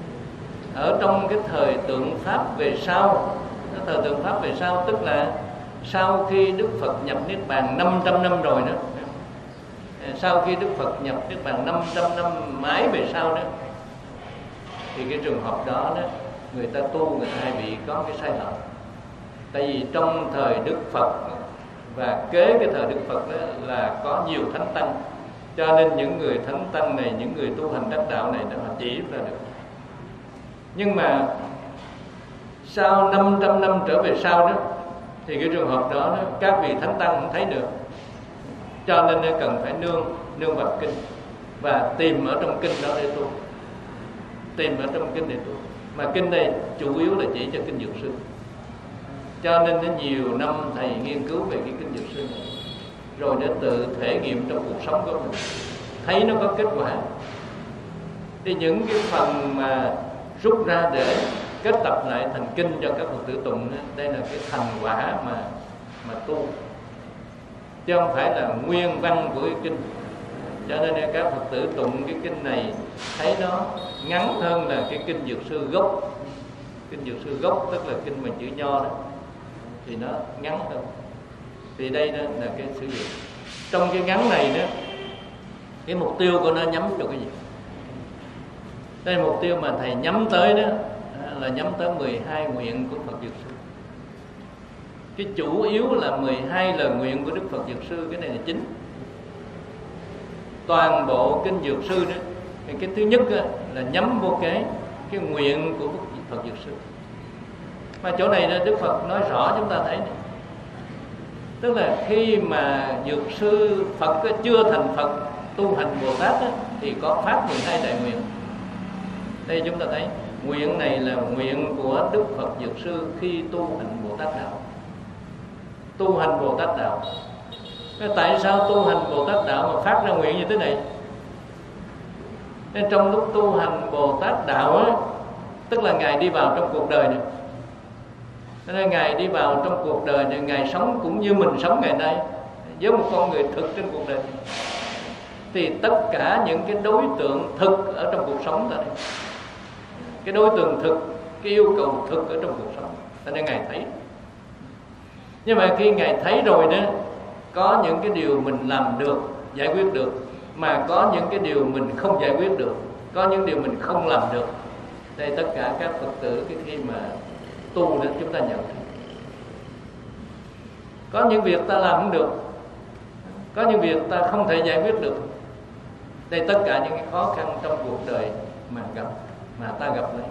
ở trong cái thời tượng pháp về sau, cái thời tượng pháp về sau tức là sau khi Đức Phật nhập Niết Bàn 500 năm rồi đó, sau khi Đức Phật nhập Niết Bàn 500 năm mãi về sau đó, thì cái trường hợp đó đó, người ta tu người ta hay bị có cái sai lầm. Tại vì trong thời Đức Phật và kế cái thời Đức Phật đó là có nhiều thánh tăng, cho nên những người thánh tăng này, những người tu hành đắc đạo này họ chỉ ra được. Nhưng mà sau 500 năm trở về sau đó, thì cái trường hợp đó, các vị thánh tăng không thấy được, cho nên cần phải nương vào kinh và tìm ở trong kinh đó để tu, tìm ở trong kinh để tu. Mà kinh này chủ yếu là chỉ cho kinh Dược Sư, cho nên nó nhiều năm thầy nghiên cứu về cái kinh Dược Sư này, rồi để tự thể nghiệm trong cuộc sống của mình, thấy nó có kết quả. Thì những cái phần mà rút ra để kết tập lại thành kinh cho các Phật tử tụng, đây là cái thành quả mà tu, chứ không phải là nguyên văn của cái kinh. Cho nên các Phật tử tụng cái kinh này thấy nó ngắn hơn là cái kinh Dược Sư gốc. Kinh Dược Sư gốc tức là kinh mà chữ nho đó, thì nó ngắn hơn. Thì đây đó là cái sử dụng. Trong cái ngắn này đó, cái mục tiêu của nó nhắm vào cái gì? Đây là mục tiêu mà thầy nhắm tới đó, là nhắm tới 12 nguyện của Phật Dược Sư. Cái chủ yếu là 12 lời nguyện của Đức Phật Dược Sư, cái này là chính. Toàn bộ kinh Dược Sư đó, thì cái thứ nhất đó, là nhắm vô cái nguyện của Phật Dược Sư. Mà chỗ này đó, Đức Phật nói rõ chúng ta thấy này. Tức là khi mà Dược Sư Phật chưa thành Phật, tu hành Bồ Tát đó, thì có phát 12 đại nguyện. Đây chúng ta thấy nguyện này là nguyện của Đức Phật Dược Sư khi tu hành Bồ Tát đạo. Tu hành Bồ Tát đạo. Tại sao tu hành Bồ Tát đạo mà phát ra nguyện như thế này? Nên trong lúc tu hành Bồ Tát đạo á, tức là Ngài đi vào trong cuộc đời này. Nên Ngài đi vào trong cuộc đời này, Ngài sống cũng như mình sống ngày nay, với một con người thực trên cuộc đời. Thì tất cả những cái đối tượng thực ở trong cuộc sống ta đây, cái đối tượng thực, cái yêu cầu thực ở trong cuộc sống, cho nên Ngài thấy. Nhưng mà khi Ngài thấy rồi đó, có những cái điều mình làm được, giải quyết được, mà có những cái điều mình không giải quyết được, có những điều mình không làm được. Đây tất cả các Phật tử cái khi mà tu đó chúng ta nhận. Có những việc ta làm không được, có những việc ta không thể giải quyết được. Đây tất cả những cái khó khăn trong cuộc đời mà ta gặp đấy.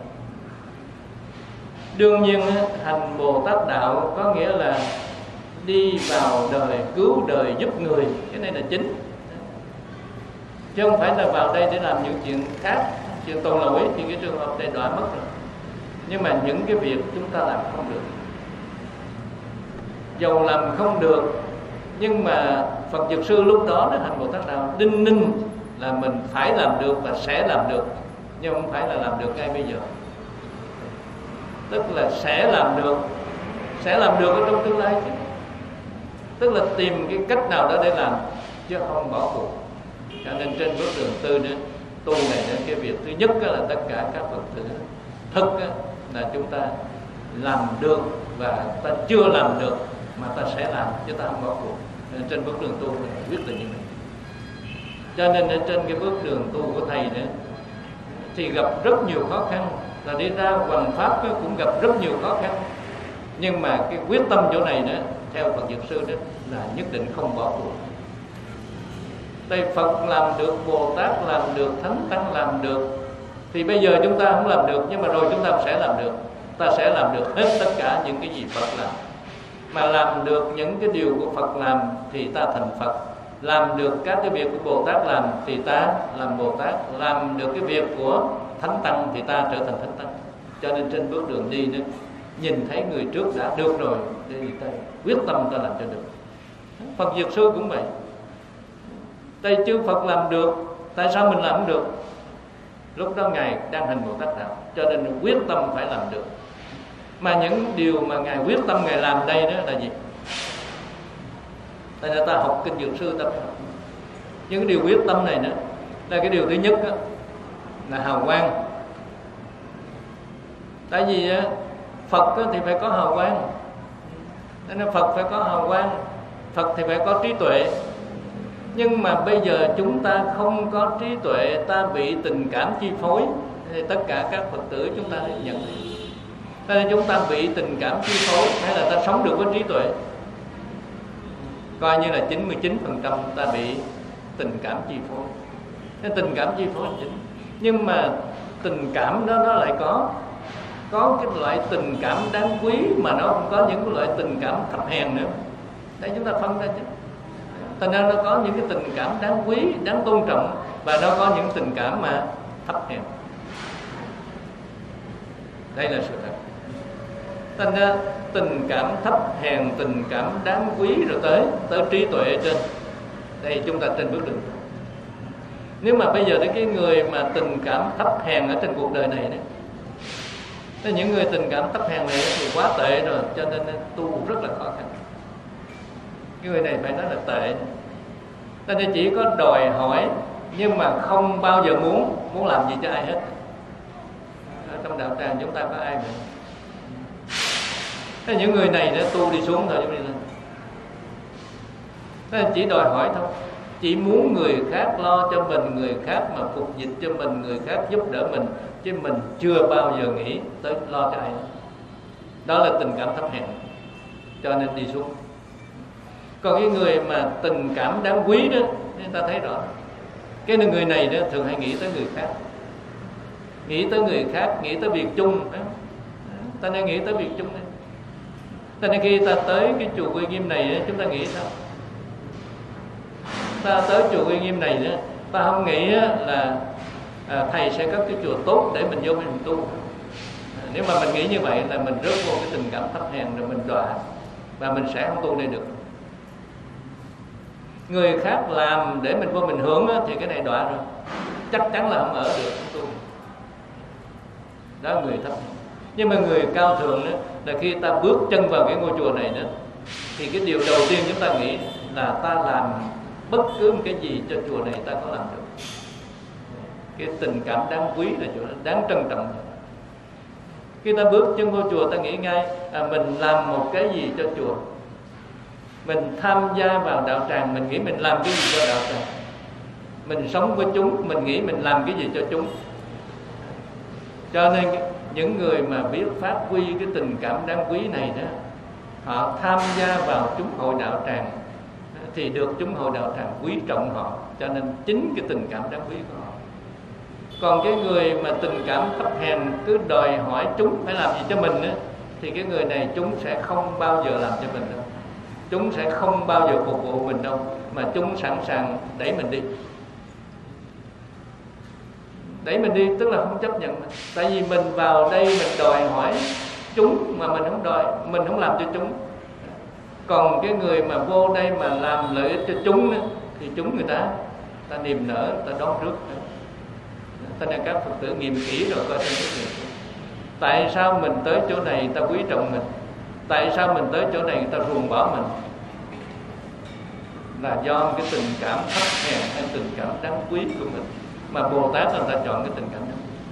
Đương nhiên hành Bồ Tát đạo có nghĩa là đi vào đời, cứu đời, giúp người. Cái này là chính, chứ không phải là vào đây để làm những chuyện khác, chuyện tội lỗi thì cái trường hợp này đọa mất rồi. Nhưng mà những cái việc chúng ta làm không được, dầu làm không được, nhưng mà Phật Dược Sư lúc đó nó hành Bồ Tát đạo đinh ninh là mình phải làm được và sẽ làm được, nhưng không phải là làm được ngay bây giờ. Tức là sẽ làm được ở trong tương lai chứ. Tức là tìm cái cách nào đó để làm, chứ không bỏ cuộc. Cho nên trên bước đường tư nữa, tu này đến cái việc thứ nhất là tất cả các Phật tử thực là chúng ta làm được và ta chưa làm được mà ta sẽ làm, chứ ta không bỏ cuộc. Nên trên bước đường tu mình quyết định như vậy. Cho nên ở trên cái bước đường tu của thầy nữa thì gặp rất nhiều khó khăn, là đi ra hoằng pháp cũng gặp rất nhiều khó khăn. Nhưng mà cái quyết tâm chỗ này nữa, theo Phật Dược Sư đó, là nhất định không bỏ cuộc. Đây Phật làm được, Bồ Tát làm được, Thánh Tăng làm được, thì bây giờ chúng ta không làm được, nhưng mà rồi chúng ta sẽ làm được. Ta sẽ làm được hết tất cả những cái gì Phật làm. Mà làm được những cái điều của Phật làm thì ta thành Phật. Làm được các cái việc của Bồ Tát làm thì ta làm Bồ Tát. Làm được cái việc của Thánh Tăng thì ta trở thành Thánh Tăng. Cho nên trên bước đường đi đó, nhìn thấy người trước đã được rồi thì ta quyết tâm ta làm cho được. Phật Dược Sư cũng vậy. Tại chư Phật làm được, tại sao mình làm không được? Lúc đó Ngài đang hành Bồ Tát đạo, cho nên quyết tâm phải làm được. Mà những điều mà Ngài quyết tâm Ngài làm đây đó là gì? Tại là ta học kinh Dược Sư ta phải học. Những cái điều quyết tâm này nữa là cái điều thứ nhất đó, là hào quang. Tại vì Phật thì phải có hào quang. Nên Phật phải có hào quang, Phật thì phải có trí tuệ. Nhưng mà bây giờ chúng ta không có trí tuệ, ta bị tình cảm chi phối. Thì tất cả các Phật tử chúng ta nhận. Nên chúng ta bị tình cảm chi phối, hay là ta sống được với trí tuệ? Coi như là 99% ta bị tình cảm chi phối. Nên tình cảm chi phối là chính. Nhưng mà tình cảm đó nó lại có cái loại tình cảm đáng quý, mà nó cũng có những cái loại tình cảm thấp hèn nữa. Để chúng ta phân ra chứ. Thành ra nó có những cái tình cảm đáng quý, đáng tôn trọng, và nó có những tình cảm mà thấp hèn. Đây là sự thật. Thành ra tình cảm thấp hèn, tình cảm đáng quý, rồi tới trí tuệ ở trên. Đây chúng ta trên bước đường. Nếu mà bây giờ cái người mà tình cảm thấp hèn ở trên cuộc đời này đấy, nên những người tình cảm thấp hèn này thì quá tệ rồi, cho nên tu rất là khó khăn. Cái người này phải nói là tệ. Nên chỉ có đòi hỏi, nhưng mà không bao giờ muốn làm gì cho ai hết. Ở trong đạo tràng chúng ta có ai vậy? Thế những người này đã tu đi xuống thôi, chúng đi lên. Nên chỉ đòi hỏi thôi, chỉ muốn người khác lo cho mình, người khác mà phục dịch cho mình, người khác giúp đỡ mình, chứ mình chưa bao giờ nghĩ tới lo cho ai. Đó là tình cảm thấp hèn, cho nên đi xuống. Còn cái người mà tình cảm đáng quý đó, chúng ta thấy rõ, cái người này đó thường hay nghĩ tới người khác, nghĩ tới người khác, nghĩ tới việc chung đó. Ta nên nghĩ tới việc chung đấy. Cho nên khi ta tới cái chùa Uy Nghiêm này đó, chúng ta nghĩ sao? Ta tới chùa Uy Nghiêm này đó, ta không nghĩ là thầy sẽ có cái chùa tốt để mình vô mình tu. Nếu mà mình nghĩ như vậy là mình rớt vô cái tình cảm thấp hèn, rồi mình đọa, và mình sẽ không tu đây được. Người khác làm để mình vô mình hưởng đó, thì cái này đọa rồi, chắc chắn là không ở được, không tu. Đó là người thấp. Nhưng mà người cao thượng đó, là khi ta bước chân vào cái ngôi chùa này đó, thì cái điều đầu tiên chúng ta nghĩ là ta làm bất cứ một cái gì cho chùa này ta có làm được. Cái tình cảm đáng quý là chỗ đó, đáng trân trọng. Khi ta bước chân vô chùa, ta nghĩ ngay mình làm một cái gì cho chùa. Mình tham gia vào đạo tràng, mình nghĩ mình làm cái gì cho đạo tràng. Mình sống với chúng, mình nghĩ mình làm cái gì cho chúng. Cho nên những người mà biết phát huy cái tình cảm đáng quý này đó, họ tham gia vào chúng hội đạo tràng thì được chúng hội đạo tràng quý trọng họ. Cho nên chính cái tình cảm đáng quý của họ. Còn cái người mà tình cảm thấp hèn, cứ đòi hỏi chúng phải làm gì cho mình đó, thì cái người này chúng sẽ không bao giờ làm cho mình đâu. Chúng sẽ không bao giờ phục vụ mình đâu, mà chúng sẵn sàng đẩy mình đi. Đẩy mình đi tức là không chấp nhận mình. Tại vì mình vào đây mình đòi hỏi chúng, mà mình không làm cho chúng. Còn cái người mà vô đây mà làm lợi ích cho chúng đó, thì chúng người ta niềm nở, ta đón trước. Cho nên các Phật tử nghiệm kỹ rồi coi trên cái việc. Tại sao mình tới chỗ này ta quý trọng mình? Tại sao mình tới chỗ này người ta ruồng bỏ mình? Là do cái tình cảm thấp hèn hay tình cảm đáng quý của mình, mà Bồ Tát người ta chọn cái tình cảm đó.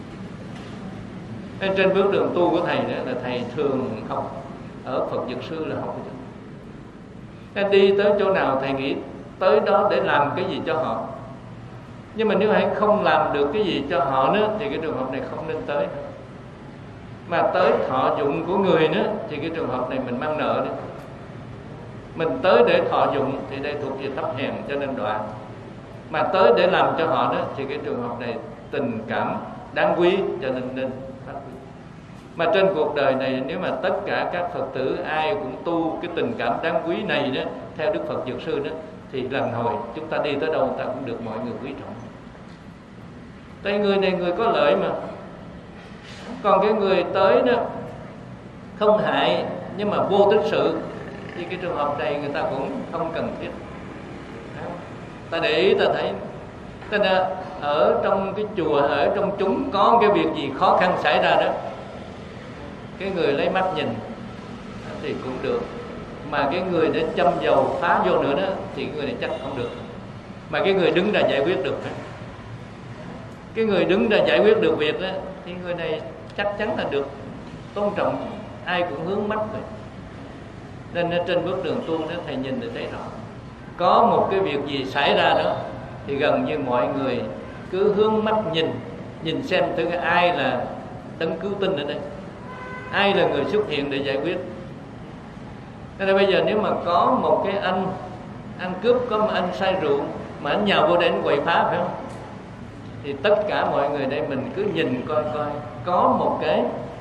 Nên trên bước đường tu của thầy đó, là thầy thường học ở Phật Dược Sư, là học cái đó. Nên đi tới chỗ nào thầy nghĩ tới đó để làm cái gì cho họ. Nhưng mà nếu hãy không làm được cái gì cho họ nữa, thì cái trường hợp này không nên tới. Mà tới thọ dụng của người nữa, thì cái trường hợp này mình mang nợ nữa. Mình tới để thọ dụng thì đây thuộc về thấp hèn, cho nên đọa. Mà tới để làm cho họ đó, thì cái trường hợp này tình cảm đáng quý, cho nên phát huy. Mà trên cuộc đời này, nếu mà tất cả các Phật tử ai cũng tu cái tình cảm đáng quý này đó, theo Đức Phật Dược Sư đó, thì lần hồi chúng ta đi tới đâu ta cũng được mọi người quý trọng. Tại người này người có lợi mà. Còn cái người tới đó không hại nhưng mà vô tích sự, thì cái trường hợp này người ta cũng không cần thiết. Ta để ý ta thấy, ta đã ở trong cái chùa, ở trong chúng có cái việc gì khó khăn xảy ra đó, cái người lấy mắt nhìn thì cũng được. Mà cái người để châm dầu phá vô nữa đó, thì người này chắc không được. Mà cái người đứng ra giải quyết được, cái người đứng ra giải quyết được việc đó, thì người này chắc chắn là được tôn trọng. Ai cũng hướng mắt rồi. Nên trên bước đường tu đó thầy nhìn được thấy rõ, có một cái việc gì xảy ra đó thì gần như mọi người cứ hướng mắt nhìn xem thử ai là đấng cứu tinh ở đây, ai là người xuất hiện để giải quyết. Nên là bây giờ nếu mà có một cái anh ăn cướp, có một anh say rượu mà anh nhào vô đây anh quậy phá, phải không? Thì tất cả mọi người đây mình cứ nhìn coi có một cái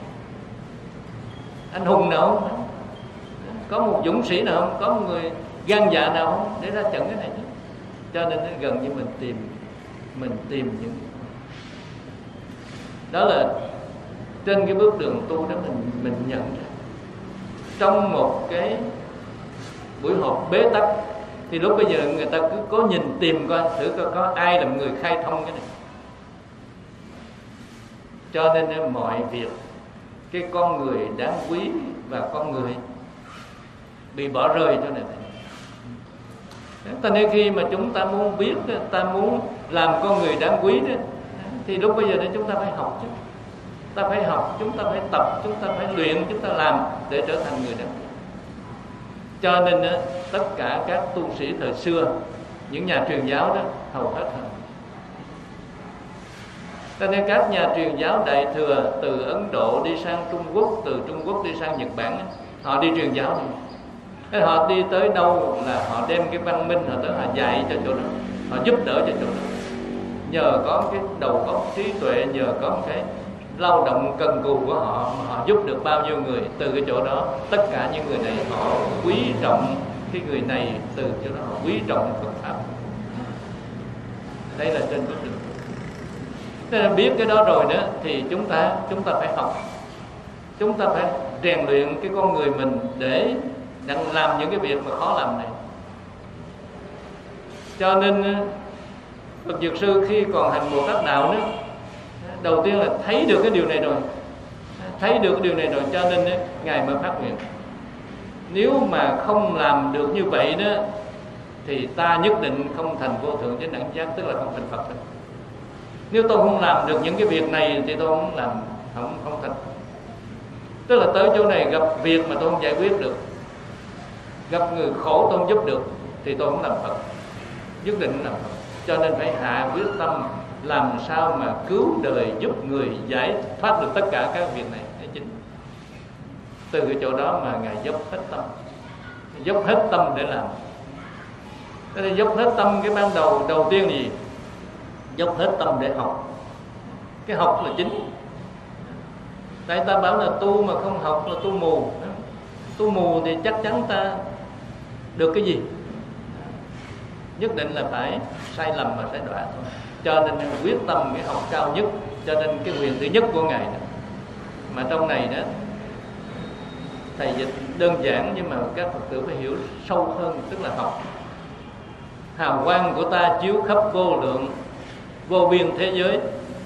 anh hùng nào không, có một dũng sĩ nào không, có một người gan dạ nào không để ra trận cái này chứ. Cho nên gần như mình tìm những đó là trên cái bước đường tu đó mình nhận ra. Trong một cái buổi họp bế tắc thì lúc bây giờ người ta cứ có nhìn tìm coi thử coi có ai là người khai thông cái này. Cho nên mọi việc, cái con người đáng quý và con người bị bỏ rơi cho nên ta nên khi mà chúng ta muốn biết, ta muốn làm con người đáng quý đó, thì lúc bây giờ đó chúng ta phải học chứ. Ta phải học, chúng ta phải tập, chúng ta phải luyện, chúng ta làm để trở thành người đáng quý. Cho nên tất cả các tu sĩ thời xưa, những nhà truyền giáo đó hầu hết hơn. Cho nên các nhà truyền giáo Đại thừa từ Ấn Độ đi sang Trung Quốc, từ Trung Quốc đi sang Nhật Bản, họ đi truyền giáo này. Thế họ đi tới đâu là họ đem cái văn minh họ tới, họ dạy cho chỗ đó, họ giúp đỡ cho chỗ đó. Nhờ có cái đầu óc trí tuệ, nhờ có cái lao động cần cù của họ mà họ giúp được bao nhiêu người. Từ cái chỗ đó tất cả những người này họ quý trọng cái người này, từ chỗ đó họ quý trọng Phật pháp. Đây là trên bước đường. Thế là biết cái đó rồi nữa thì chúng ta phải học, chúng ta phải rèn luyện cái con người mình để làm những cái việc mà khó làm này. Cho nên Phật Dược Sư khi còn hành Bồ Tát đạo nữa, đầu tiên là thấy được cái điều này rồi, cho nên Ngài mới phát nguyện. Nếu mà không làm được như vậy đó thì ta nhất định không thành vô thượng chánh đẳng giác, tức là không thành Phật đâu. Nếu tôi không làm được những cái việc này thì tôi không làm, không thành. Tức là tới chỗ này gặp việc mà tôi không giải quyết được, gặp người khổ tôi không giúp được thì tôi không làm Phật, nhất định làm Phật. Cho nên phải hạ quyết tâm làm sao mà cứu đời, giúp người giải thoát được tất cả các việc này để chính. Từ cái chỗ đó mà Ngài dốc hết tâm để làm. Thế thì dốc hết tâm, cái ban đầu tiên gì? Dốc hết tâm để học. Cái học là chính. Tại ta bảo là tu mà không học là tu mù. Tu mù thì chắc chắn ta được cái gì? Nhất định là phải sai lầm và sai đọa thôi. Cho nên quyết tâm cái học cao nhất. Cho nên cái nguyện thứ nhất của Ngài đó. Mà trong này đó thầy dịch đơn giản nhưng mà các Phật tử phải hiểu sâu hơn, tức là học. Hào quang của ta chiếu khắp vô lượng vô biên thế giới.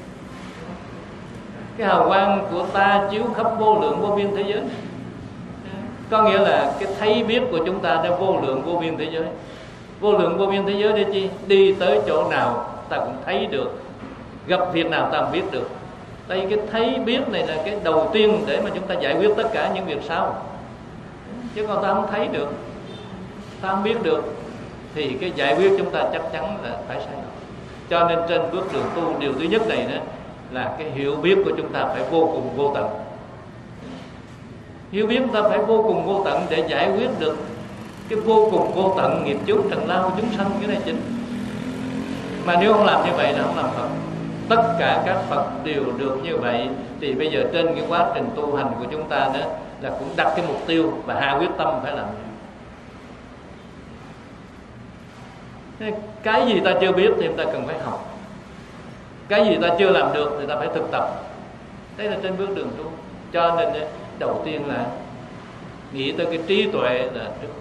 Cái hào quang của ta chiếu khắp vô lượng vô biên thế giới, có nghĩa là cái thấy biết của chúng ta đã vô lượng vô biên thế giới. Vô lượng vô biên thế giới để chi? Đi tới chỗ nào ta cũng thấy được, gặp việc nào ta cũng biết được. Đây cái thấy biết này là cái đầu tiên để mà chúng ta giải quyết tất cả những việc sau. Chứ còn ta không thấy được, ta không biết được thì cái giải quyết chúng ta chắc chắn là phải sai lầm. Cho nên trên bước đường tu, điều thứ nhất này nữa là cái hiểu biết của chúng ta phải vô cùng vô tận. Hiểu biết chúng ta phải vô cùng vô tận để giải quyết được cái vô cùng vô tận nghiệp chướng trần lao chúng sanh, cái này chính. Mà nếu không làm như vậy là không làm Phật. Tất cả các Phật đều được như vậy. Thì bây giờ trên cái quá trình tu hành của chúng ta đó là cũng đặt cái mục tiêu và hạ quyết tâm phải làm. Cái gì ta chưa biết thì ta cần phải học. Cái gì ta chưa làm được thì ta phải thực tập. Đây là trên bước đường tu. Cho nên đầu tiên là nghĩ tới cái trí tuệ là trước.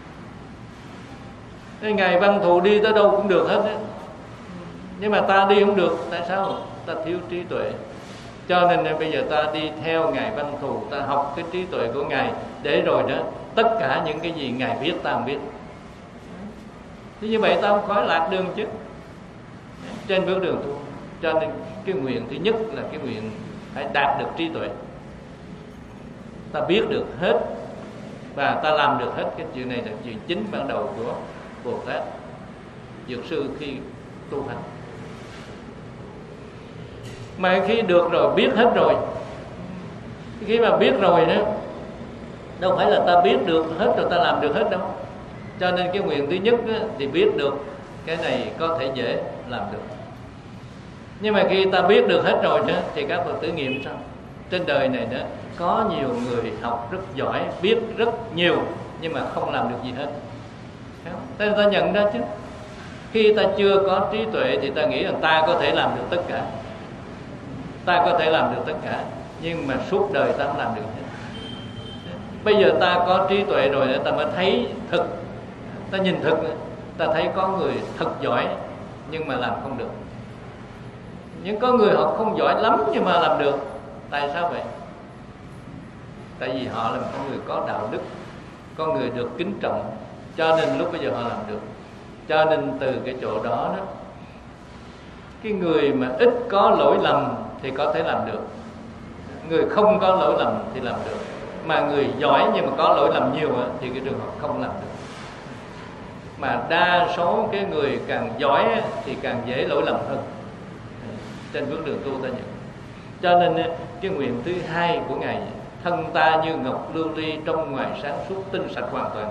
Ngài Văn Thù đi tới đâu cũng được hết đấy. Nhưng mà ta đi không được. Tại sao? Ta thiếu trí tuệ. Cho nên bây giờ ta đi theo Ngài Văn Thù, ta học cái trí tuệ của Ngài, để rồi đó tất cả những cái gì Ngài biết ta không biết. Thế như vậy ta không khỏi lạc đường chứ. Trên bước đường tu. Cho nên cái nguyện thứ nhất là cái nguyện phải đạt được trí tuệ. Ta biết được hết và ta làm được hết cái chuyện này là chuyện chính ban đầu của Bồ Tát Dược Sư khi tu hành. Mà khi được rồi, biết hết rồi, khi mà biết rồi đó, đâu phải là ta biết được hết rồi ta làm được hết đâu. Cho nên cái nguyện thứ nhất đó, thì biết được cái này có thể dễ làm được. Nhưng mà khi ta biết được hết rồi đó, thì các Phật tử nghiệm sao? Trên đời này đó có nhiều người học rất giỏi, biết rất nhiều, nhưng mà không làm được gì hết. Ta nhận ra chứ. Khi ta chưa có trí tuệ thì ta nghĩ rằng ta có thể làm được tất cả. Ta có thể làm được tất cả, nhưng mà suốt đời ta không làm được hết. Bây giờ ta có trí tuệ rồi ta mới thấy thực. Ta nhìn thực, ta thấy có người thật giỏi nhưng mà làm không được. Nhưng có người họ không giỏi lắm nhưng mà làm được. Tại sao vậy? Tại vì họ là con người có đạo đức, con người được kính trọng, cho nên lúc bây giờ họ làm được. Cho nên từ cái chỗ đó đó, cái người mà ít có lỗi lầm thì có thể làm được, người không có lỗi lầm thì làm được. Mà người giỏi nhưng mà có lỗi lầm nhiều thì cái trường hợp không làm được. Mà đa số cái người càng giỏi thì càng dễ lỗi lầm hơn. Trên bước đường tu ta nhận. Cho nên cái nguyện thứ hai của Ngài: thân ta như ngọc lưu ly, trong ngoài sáng suốt, tinh sạch hoàn toàn.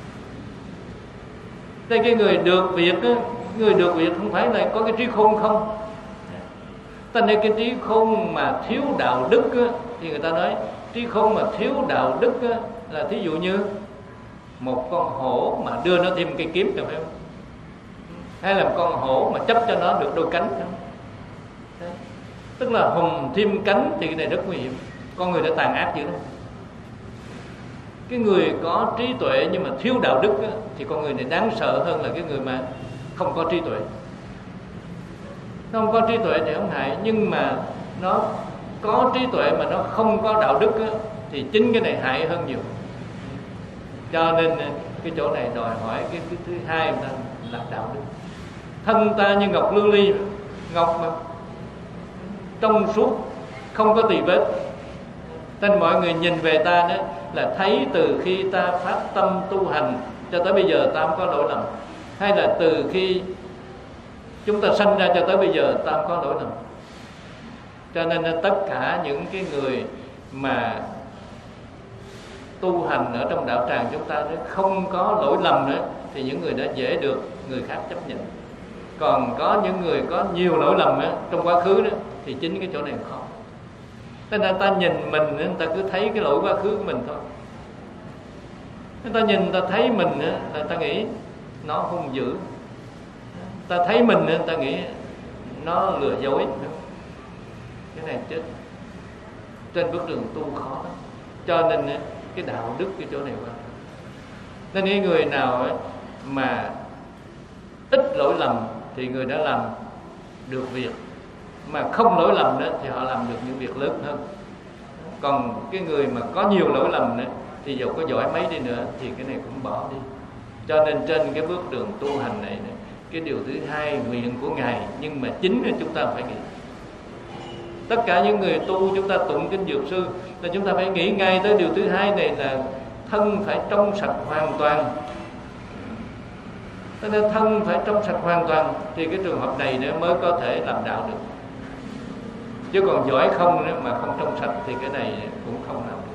Đây, cái người được việc á, người được việc không phải là có cái trí khôn không. Ta nói cái trí khôn mà thiếu đạo đức á, thì người ta nói trí khôn mà thiếu đạo đức á, là thí dụ như một con hổ mà đưa nó thêm cây kiếm, phải không? Hay là một con hổ mà chấp cho nó được đôi cánh, phải không? Đấy. Tức là hùng thêm cánh thì cái này rất nguy hiểm. Con người đã tàn ác dữ lắm. Cái người có trí tuệ nhưng mà thiếu đạo đức á, thì con người này đáng sợ hơn là cái người mà không có trí tuệ. Nó không có trí tuệ thì không hại, nhưng mà nó có trí tuệ mà nó không có đạo đức á, thì chính cái này hại hơn nhiều. Cho nên cái chỗ này đòi hỏi cái thứ hai là đạo đức. Thân ta như ngọc lưu ly, ngọc mà trong suốt, không có tì vết. Nên mọi người nhìn về ta đó là thấy từ khi ta phát tâm tu hành cho tới bây giờ ta không có lỗi lầm, hay là từ khi chúng ta sanh ra cho tới bây giờ ta không có lỗi lầm. Cho nên tất cả những cái người mà tu hành ở trong đạo tràng chúng ta đó không có lỗi lầm nữa, thì những người đó dễ được người khác chấp nhận. Còn có những người có nhiều lỗi lầm đó, trong quá khứ đó, thì chính cái chỗ này khó. Thế nên ta nhìn mình, người ta cứ thấy cái lỗi quá khứ của mình thôi. Người ta nhìn, ta thấy mình là ta nghĩ nó hung dữ. Ta thấy mình, người ta nghĩ nó lừa dối. Cái này chết. Trên bước đường tu khó lắm. Cho nên cái đạo đức cái chỗ này quan trọng. Nên cái người nào mà ít lỗi lầm thì người đã làm được việc, mà không lỗi lầm đó thì họ làm được những việc lớn hơn. Còn cái người mà có nhiều lỗi lầm đó, thì dầu có giỏi mấy đi nữa thì cái này cũng bỏ đi. Cho nên trên cái bước đường tu hành này, cái điều thứ hai nguyện của Ngài, nhưng mà chính là chúng ta phải nghĩ. Tất cả những người tu chúng ta tụng kinh Dược Sư là chúng ta phải nghĩ ngay tới điều thứ hai này là thân phải trong sạch hoàn toàn. Cho nên thân phải trong sạch hoàn toàn thì cái trường hợp này nữa mới có thể làm đạo được. Chứ còn giỏi không nữa mà không trong sạch thì cái này cũng không làm được.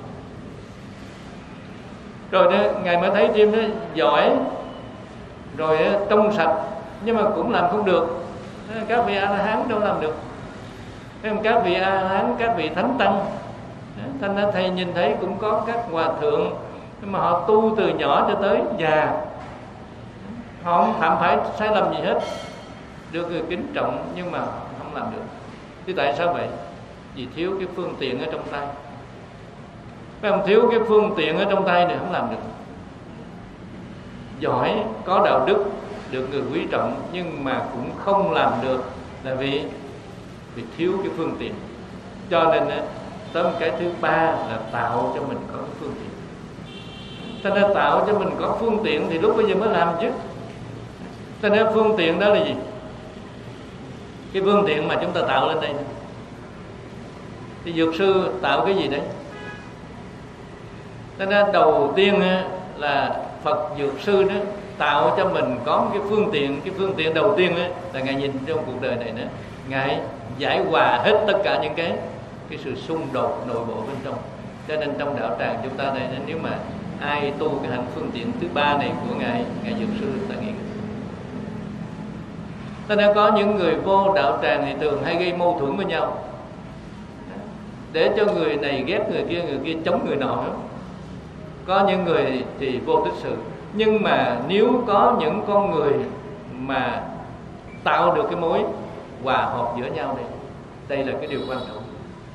Rồi đó, Ngài mới thấy thêm đó, giỏi rồi trong sạch nhưng mà cũng làm không được. Các vị A-la-hán đâu làm được. Các vị A-la-hán, các vị thánh tăng, thành ra thầy nhìn thấy cũng có các hòa thượng, nhưng mà họ tu từ nhỏ cho tới già, họ không phạm phải sai lầm gì hết, được người kính trọng nhưng mà không làm được. Thì tại sao vậy? Vì thiếu cái phương tiện ở trong tay. Phải không? Thiếu cái phương tiện ở trong tay này không làm được. Giỏi, có đạo đức, được người quý trọng, nhưng mà cũng không làm được là vì thiếu cái phương tiện. Cho nên tới một cái thứ ba là tạo cho mình có cái phương tiện. Cho nên tạo cho mình có phương tiện thì lúc bây giờ mới làm chứ. Cho nên phương tiện đó là gì? Cái phương tiện mà chúng ta tạo lên đây thì Dược Sư tạo cái gì đấy? Cho nên đầu tiên là Phật Dược Sư đó tạo cho mình có một cái phương tiện đầu tiên là Ngài nhìn trong cuộc đời này nữa, Ngài giải hòa hết tất cả những cái sự xung đột nội bộ bên trong. Cho nên trong đạo tràng chúng ta đây, nếu mà ai tu cái hạnh phương tiện thứ ba này của Ngài Dược Sư, ta nghĩ ta đã có những người vô đạo tràng thì thường hay gây mâu thuẫn với nhau, để cho người này ghét người kia chống người nọ. Có những người thì vô tích sự, nhưng mà nếu có những con người mà tạo được cái mối hòa hợp giữa nhau này, đây là cái điều quan trọng.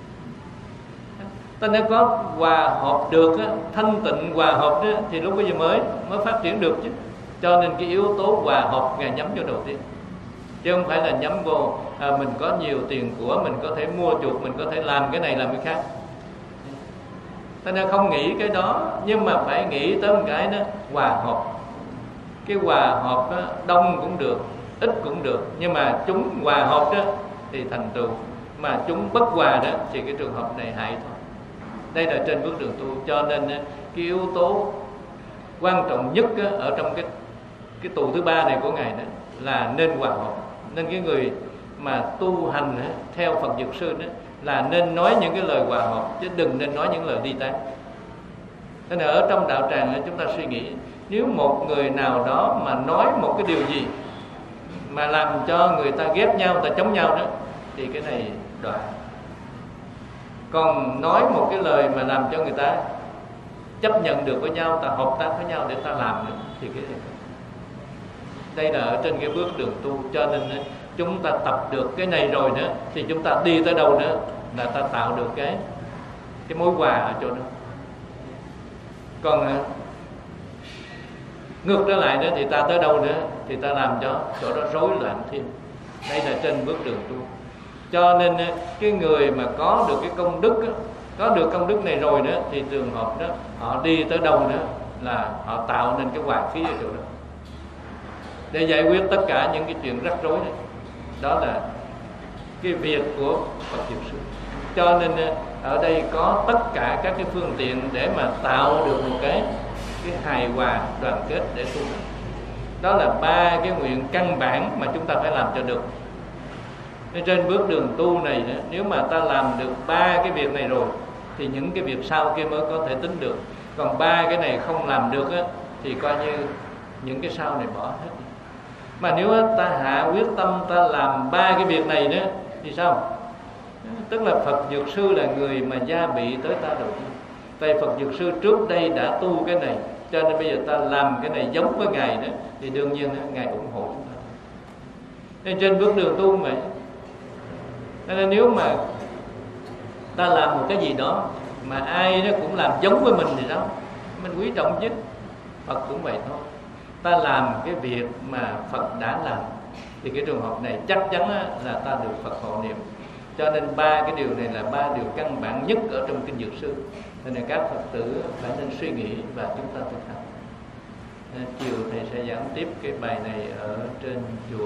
Ta nếu có hòa hợp được, thanh tịnh hòa hợp đó, thì lúc bây giờ mới phát triển được chứ. Cho nên cái yếu tố hòa hợp Ngài nhắm vô đầu tiên, chứ không phải là nhắm vô mình có nhiều tiền của, mình có thể mua chuộc, mình có thể làm cái này làm cái khác. Ta nên không nghĩ cái đó, nhưng mà phải nghĩ tới một cái đó, hòa hợp. Cái hòa hợp đó, đông cũng được, ít cũng được, nhưng mà chúng hòa hợp đó thì thành tựu, mà chúng bất hòa đó thì cái trường hợp này hại thôi. Đây là trên bước đường tu. Cho nên cái yếu tố quan trọng nhất ở trong cái tụ thứ ba này của Ngài đó là nên hòa hợp. Nên cái người mà tu hành theo Phật Dược Sư đó là nên nói những cái lời hòa hợp, chứ đừng nên nói những lời ly tán. Thế nên ở trong đạo tràng chúng ta suy nghĩ, nếu một người nào đó mà nói một cái điều gì mà làm cho người ta ghét nhau, người ta chống nhau đó, thì cái này đoạn. Còn nói một cái lời mà làm cho người ta chấp nhận được với nhau, ta hợp tác với nhau để ta làm được, thì cái này. Đây là ở trên cái bước đường tu. Cho nên chúng ta tập được cái này rồi nữa, thì chúng ta đi tới đâu nữa là ta tạo được cái mối hòa ở chỗ đó. Còn ngược trở lại nữa thì ta tới đâu nữa thì ta làm cho chỗ đó rối loạn thêm. Đây là trên bước đường tu. Cho nên cái người mà có được cái công đức, có được công đức này rồi nữa, thì trường hợp đó họ đi tới đâu nữa là họ tạo nên cái hòa khí ở chỗ đó, để giải quyết tất cả những cái chuyện rắc rối này. Đó là cái việc của Phật Dược Sư. Cho nên ở đây có tất cả các cái phương tiện để mà tạo được một cái hài hòa đoàn kết để tu. Đó là ba cái nguyện căn bản mà chúng ta phải làm cho được. Nên trên bước đường tu này, nếu mà ta làm được ba cái việc này rồi, thì những cái việc sau kia mới có thể tính được. Còn ba cái này không làm được thì coi như những cái sau này bỏ hết. Mà nếu ta hạ quyết tâm ta làm ba cái việc này nữa thì sao? Tức là Phật Dược Sư là người mà gia bị tới ta đầu tiên. Tại Phật Dược Sư trước đây đã tu cái này, cho nên bây giờ ta làm cái này giống với Ngài nữa, thì đương nhiên Ngài ủng hộ chúng ta. Nên trên bước đường tu mà, nên nếu mà ta làm một cái gì đó mà ai nó cũng làm giống với mình thì sao? Mình quý trọng chứ. Phật cũng vậy thôi. Ta làm cái việc mà Phật đã làm, thì cái trường hợp này chắc chắn là ta được Phật hộ niệm. Cho nên ba cái điều này là ba điều căn bản nhất ở trong Kinh Dược Sư. Nên là các Phật tử phải nên suy nghĩ và chúng ta thực hành. Chiều thầy sẽ giảng tiếp cái bài này ở trên chùa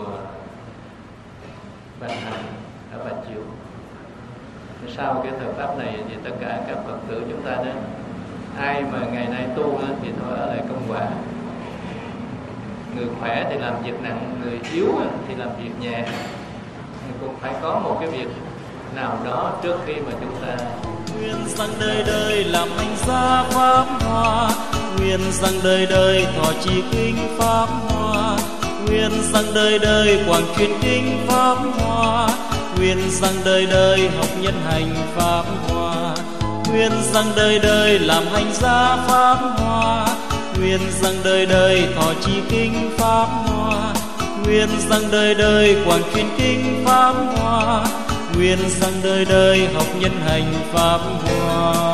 Vạn Hạnh ở Bà Chiểu. Sau cái thời pháp này thì tất cả các Phật tử chúng ta đó, ai mà ngày nay tu thì thôi ở lại công quả. Người khỏe thì làm việc nặng, người yếu thì làm việc nhẹ. Cũng phải có một cái việc nào đó trước khi mà chúng ta nguyện rằng đời đời làm hành gia pháp hoa, nguyện rằng đời đời thọ trì kinh pháp hoa, nguyện rằng đời đời quảng truyền kinh pháp hoa, nguyện rằng đời đời học nhân hành pháp hoa, nguyện rằng đời đời làm hành gia pháp hoa, nguyện rằng đời đời thọ trì kinh pháp hoa, nguyện rằng đời đời quảng truyền kinh pháp hoa, nguyện rằng đời đời học nhân hành pháp hoa.